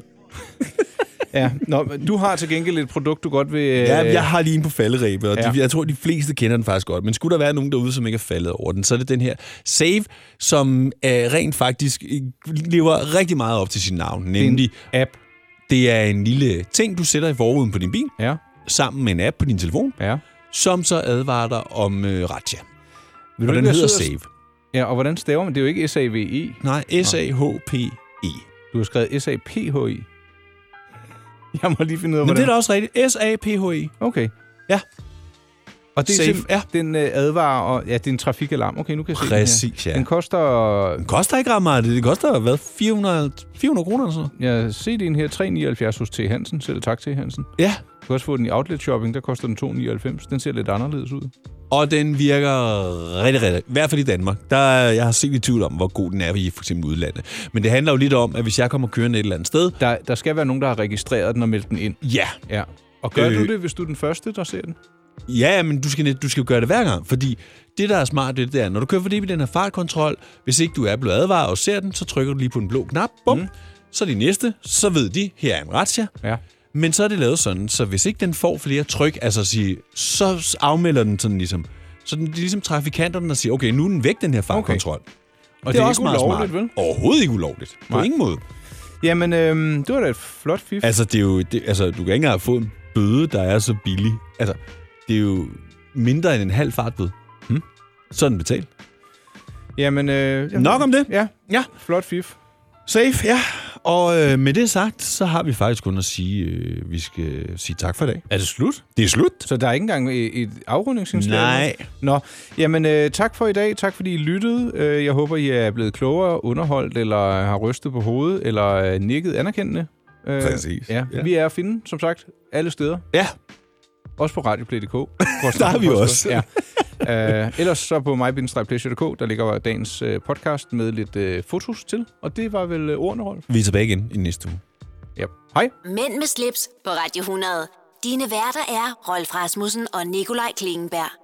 Ja, Nå, du har til gengæld et produkt, du godt vil... Ja, jeg har lige en på falderæbet, og ja. de, jeg tror, de fleste kender den faktisk godt. Men skulle der være nogen derude, som ikke er faldet over den, så er det den her Save, som øh, rent faktisk lever rigtig meget op til sit navn. Nemlig en app. Det er en lille ting, du sætter i forruden på din bil, ja. sammen med en app på din telefon, ja. som så advarer dig om øh, razzia. Vil og du den hedder og, Save. Ja, og hvordan staver man? Det er jo ikke S A V E. Nej, S A H P E. Du har skrevet S A P H E. Jeg må lige finde ud af, Men hvordan... det er da også rigtigt. S A P H E. Okay. Ja. Og det er Safe, simpelthen, ja. Den øh, advarer, og ja, det er en trafikalarm. Okay, nu kan jeg se Præcis, den her. ja. Den koster... Den koster ikke ret meget. Det koster, hvad, fire hundrede kroner eller sådan? Jeg ser den her tre nioghalvfjerds hos T. Hansen. Selv tak til Hansen. Ja. Du kan også få den i Outlet Shopping. Der koster den to nioghalvfems. Den ser lidt anderledes ud. Og den virker rigtig, rigtig... I hvert fald i Danmark. Der, jeg har set i tvivl om, hvor god den er i for eksempel udlandet. Men det handler jo lidt om, at hvis jeg kommer kørende et eller andet sted... Der, der skal være nogen, der har registreret den og meldt den ind. Ja. Ja. Og gør øh, du det, hvis du er den første, der ser den? Ja, men du skal, du skal jo gøre det hver gang, fordi det, der er smart, det er, når du kører forbi med den her fartkontrol, hvis ikke du er blevet advaret og ser den, så trykker du lige på den blå knap, bum, mm. så er de næste, så ved de, her er en razzia. Ja. Men så er det lavet sådan, så hvis ikke den får flere tryk, altså sige, så afmelder den sådan ligesom, så den, det er ligesom trafikanterne, der siger, okay, nu er den væk, den her fartkontrol. Okay. Og det, det er, er også meget ulovligt, smart. Vel? Overhovedet ikke ulovligt. På Nej. ingen måde. Jamen, øhm, det var da et flot fif. Altså, det er jo, det, altså, du kan ikke engang få en bøde, der er så billig. Altså, det er jo mindre end en halv fartbøde. Hmm? Så er den betalt. Jamen, øh, nok om det. Ja, ja. Flot fif. Safe, ja. Og øh, med det sagt, så har vi faktisk kun at sige, øh, vi skal sige tak for i dag. Er det slut? Det er slut. Så der er ikke engang et, et afrundingsindslag? Nej. Nå, jamen øh, tak for i dag. Tak fordi I lyttede. Øh, jeg håber, I er blevet klogere, underholdt, eller har rystet på hovedet, eller øh, nikket anerkendende. Øh, Præcis. Ja. Ja. Vi er at finde, som sagt, alle steder. Ja. Også på radioplay punktum d k. Der har vi også. Ja. Uh, ellers så på my bindestreg pleasure punktum d k, der ligger dagens uh, podcast med lidt uh, fotos til. Og det var vel uh, ordene, Rolf? Vi er tilbage igen i næste uge. Ja. Hej. Mænd med slips på Radio hundrede. Dine værter er Rolf Rasmussen og Nikolaj Klingenberg.